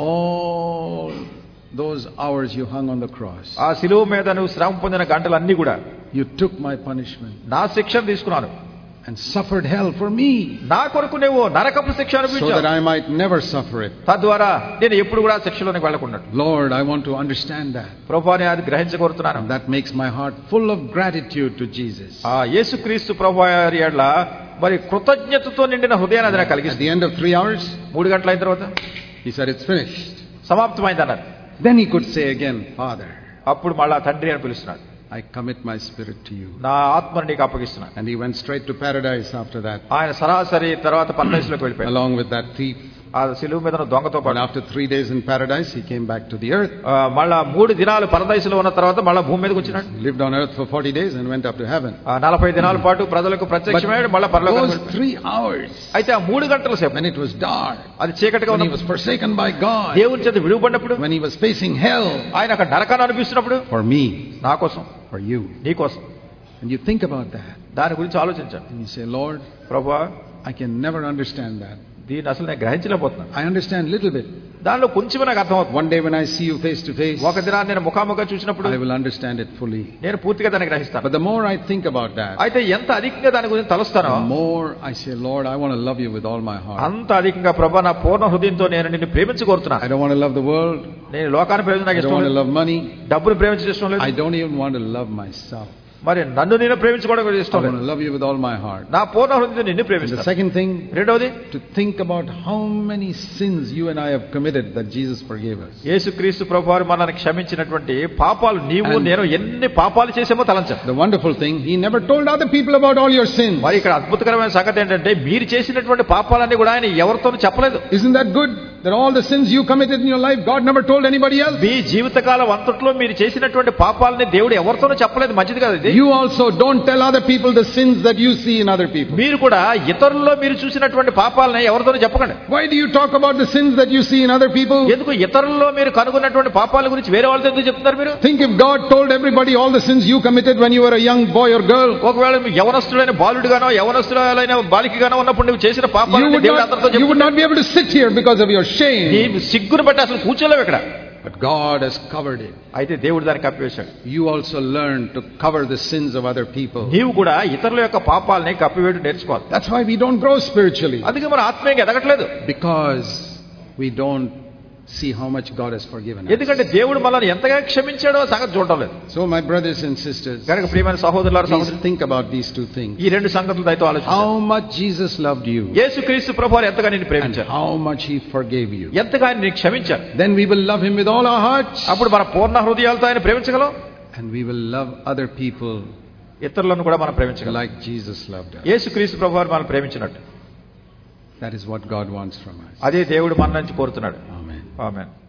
all those hours you hung on the cross. ఆ సిలువ మీద నువ్వు శ్రమ పొందిన గంటలన్నీ కూడా You took my punishment నా శిక్షను తీసుకున్నాను and suffered hell for me, నా కొరకు నువ్వు నరకపు శిక్ష so అనుభవించావు. that I might never suffer it. తద్వారా నేను ఎప్పుడు కూడా శిక్షలోనికి వెళ్ళకుండా. Lord, I want to understand that. ప్రభువాని అది గ్రహించగోరుతున్నాను. And that makes my heart full of gratitude to Jesus. ఆ యేసుక్రీస్తు ప్రభువారి యెడల మరి కృతజ్ఞతతో నిండిన హృదయాన్ని అది నాకు At కలిగిస్తుంది. the end of 3 hours, 3 గంటల అయిన తర్వాత he said, it's finished. సమాప్తమైంది అన్నారు. Then he could say again, Father, అప్పుడు మళ్ళా తండ్రి అని పిలుస్తున్నాడు. I commit my spirit to you. నా ఆత్మను నీకు అప్పగిస్తున్నాను. And he went straight to paradise after that, ఆయన సరాసరి తర్వాత పరదేశంలోకి వెళ్ళిపోయాడు. along with that thief. ఆ సిలువ మీద ఉన్న దొంగతో But పాటు. after 3 days in paradise, he came back to the earth. మళ్ళా 3 దినాలు పరదేశంలో ఉన్న తర్వాత మళ్ళా భూమి మీదకి వచ్చినాడు. Lived on earth for 40 days and went up to heaven. 40 దినాల పాటు ప్రజలకు ప్రత్యక్షమయ్యాడు. మళ్ళా పరలోకానికి Those 3 hours, అయితే ఆ 3 గంటల సేపు when it was dark, అది చీకటిగా when he ఉన్నప్పుడు, was forsaken by God, దేవుని చేత విడువబడినప్పుడు, when he was facing hell, ఆయన అక్కడ నరకాన్ని అనిపిస్తున్నప్పుడు, for me, నా కోసం, for you. నీ కోసం. And you think about that, దాని గురించి ఆలోచించాను. and you say, Lord, ప్రభువా, I can never understand that. దీన్ని అసలు నేను గ్రహించలేకపోతున్నాను. I understand little bit. దానిలో కొంచెం నాకు అర్థమవుతుంది. One day when I see you face to face, ఒక దినాన్ని నేను ముఖాముఖంగా చూసినప్పుడు I will understand it fully. నేను పూర్తిగా దాన్ని గ్రహిస్తాను. But the more I think about that, అయితే ఎంత అధికంగా దాని గురించి తలుస్తానో, the more I say, Lord, I want to love you with all my heart. అంత అధికంగా ప్రభువా, నా పూర్ణ హృదయంతో నేను నిన్ను ప్రేమించగోరుతున్నాను. I don't want to love the world. నేను లోకాన్ని ప్రేమించడం నాకు I don't ఇష్టం want to లేదు. love money. డబ్బును ప్రేమించడం ఇష్టం లేదు. I don't even want to love myself. మరి నన్ను నేను ప్రేమించుకోవడం కూడా I ఇష్టం want లేదు. to love you with all my heart. నా పూర్ణ హృదయంతో నిన్ను And the ప్రేమిస్తాను. second thing, రెండవది, to think about how many sins you and I have committed that Jesus forgave us. యేసుక్రీస్తు ప్రభువారు మనల్ని క్షమించినటువంటి పాపాలు నీవు And- నేను ఎన్ని పాపాలు చేసామో తలంచాను. The wonderful thing, he never told other people about all your sins. మరి ఇక్కడ అద్భుతకరమైన సంగతి ఏంటంటే మీరు చేసినటువంటి పాపాలన్నీ కూడా ఆయన ఎవరితోనూ చెప్పలేదు. Isn't that good? That all the sins you committed in your life, God never told anybody else. మీ జీవితకాలం అంతట్లో మీరు చేసినటువంటి పాపాలని దేవుడు ఎవరితోనూ చెప్పలేదు. మంచిది కాదు ఇది. You also don't tell other people the sins that you see in other people. మీరు కూడా ఇతరుల్లో మీరు చూసినటువంటి పాపాలని ఎవరితోనూ చెప్పకండి. Why do you talk about the sins that you see in other people? ఎందుకు ఇతరుల్లో మీరు కనుగొన్నటువంటి పాపాల గురించి వేరే వాళ్ళతో ఎందుకు చెప్తున్నారు మీరు? Think if God told everybody all the sins you committed when you were a young boy or girl, ఒకవేళ యవనస్తుడైన బాలుడిగానో యవనస్తుడైన బాలికగానో ఉన్నప్పుడు నువ్వు చేసిన పాపాలను దేవుడు అందరితో you would చెప్తున్నాడు. not be able to sit here because of your shame. నీవు సిగ్గును బట్టి అసలు కూర్చోలేవు ఇక్కడ. But God has covered it. అయితే దేవుడు దాన్ని కప్పివేశాడు. You also learn to cover the sins of other people. నీవు కూడా ఇతరుల యొక్క పాపాలని కప్పివేయడం నేర్చుకోవాలి. That's why we don't grow spiritually. అందుకే మన ఆత్మీయంగా ఎదగట్లేదు. Because we don't see how much God has forgiven us. ఎందుకంటే దేవుడు మనల్ని ఎంతగా క్షమించాడో సంగతి చూడటం లేదు. So my brothers and sisters, కనుక ప్రియమైన సహోదరులారా, please సహోదరులు, think about these two things. ఈ రెండు సంగతులతో ఆలోచించండి. How much Jesus loved you యేసుక్రీస్తు ప్రభువారు ఎంతగా నిన్ను and ప్రేమించారు, how much he forgave you. ఎంతగా ఆయన నిన్ను క్షమించారు. Then we will love him with all our hearts, అప్పుడు మన పూర్ణ హృదయాలతో ఆయన ప్రేమించగలం. and we will love other people ఇతరులను కూడా మనం ప్రేమించగలం, like Jesus loved us. యేసుక్రీస్తు ప్రభువారు మనం ప్రేమించినట్టు. That is what God wants from us. అదే దేవుడు మన నుంచి కోరుతున్నాడు. Amen. ఆమేన్.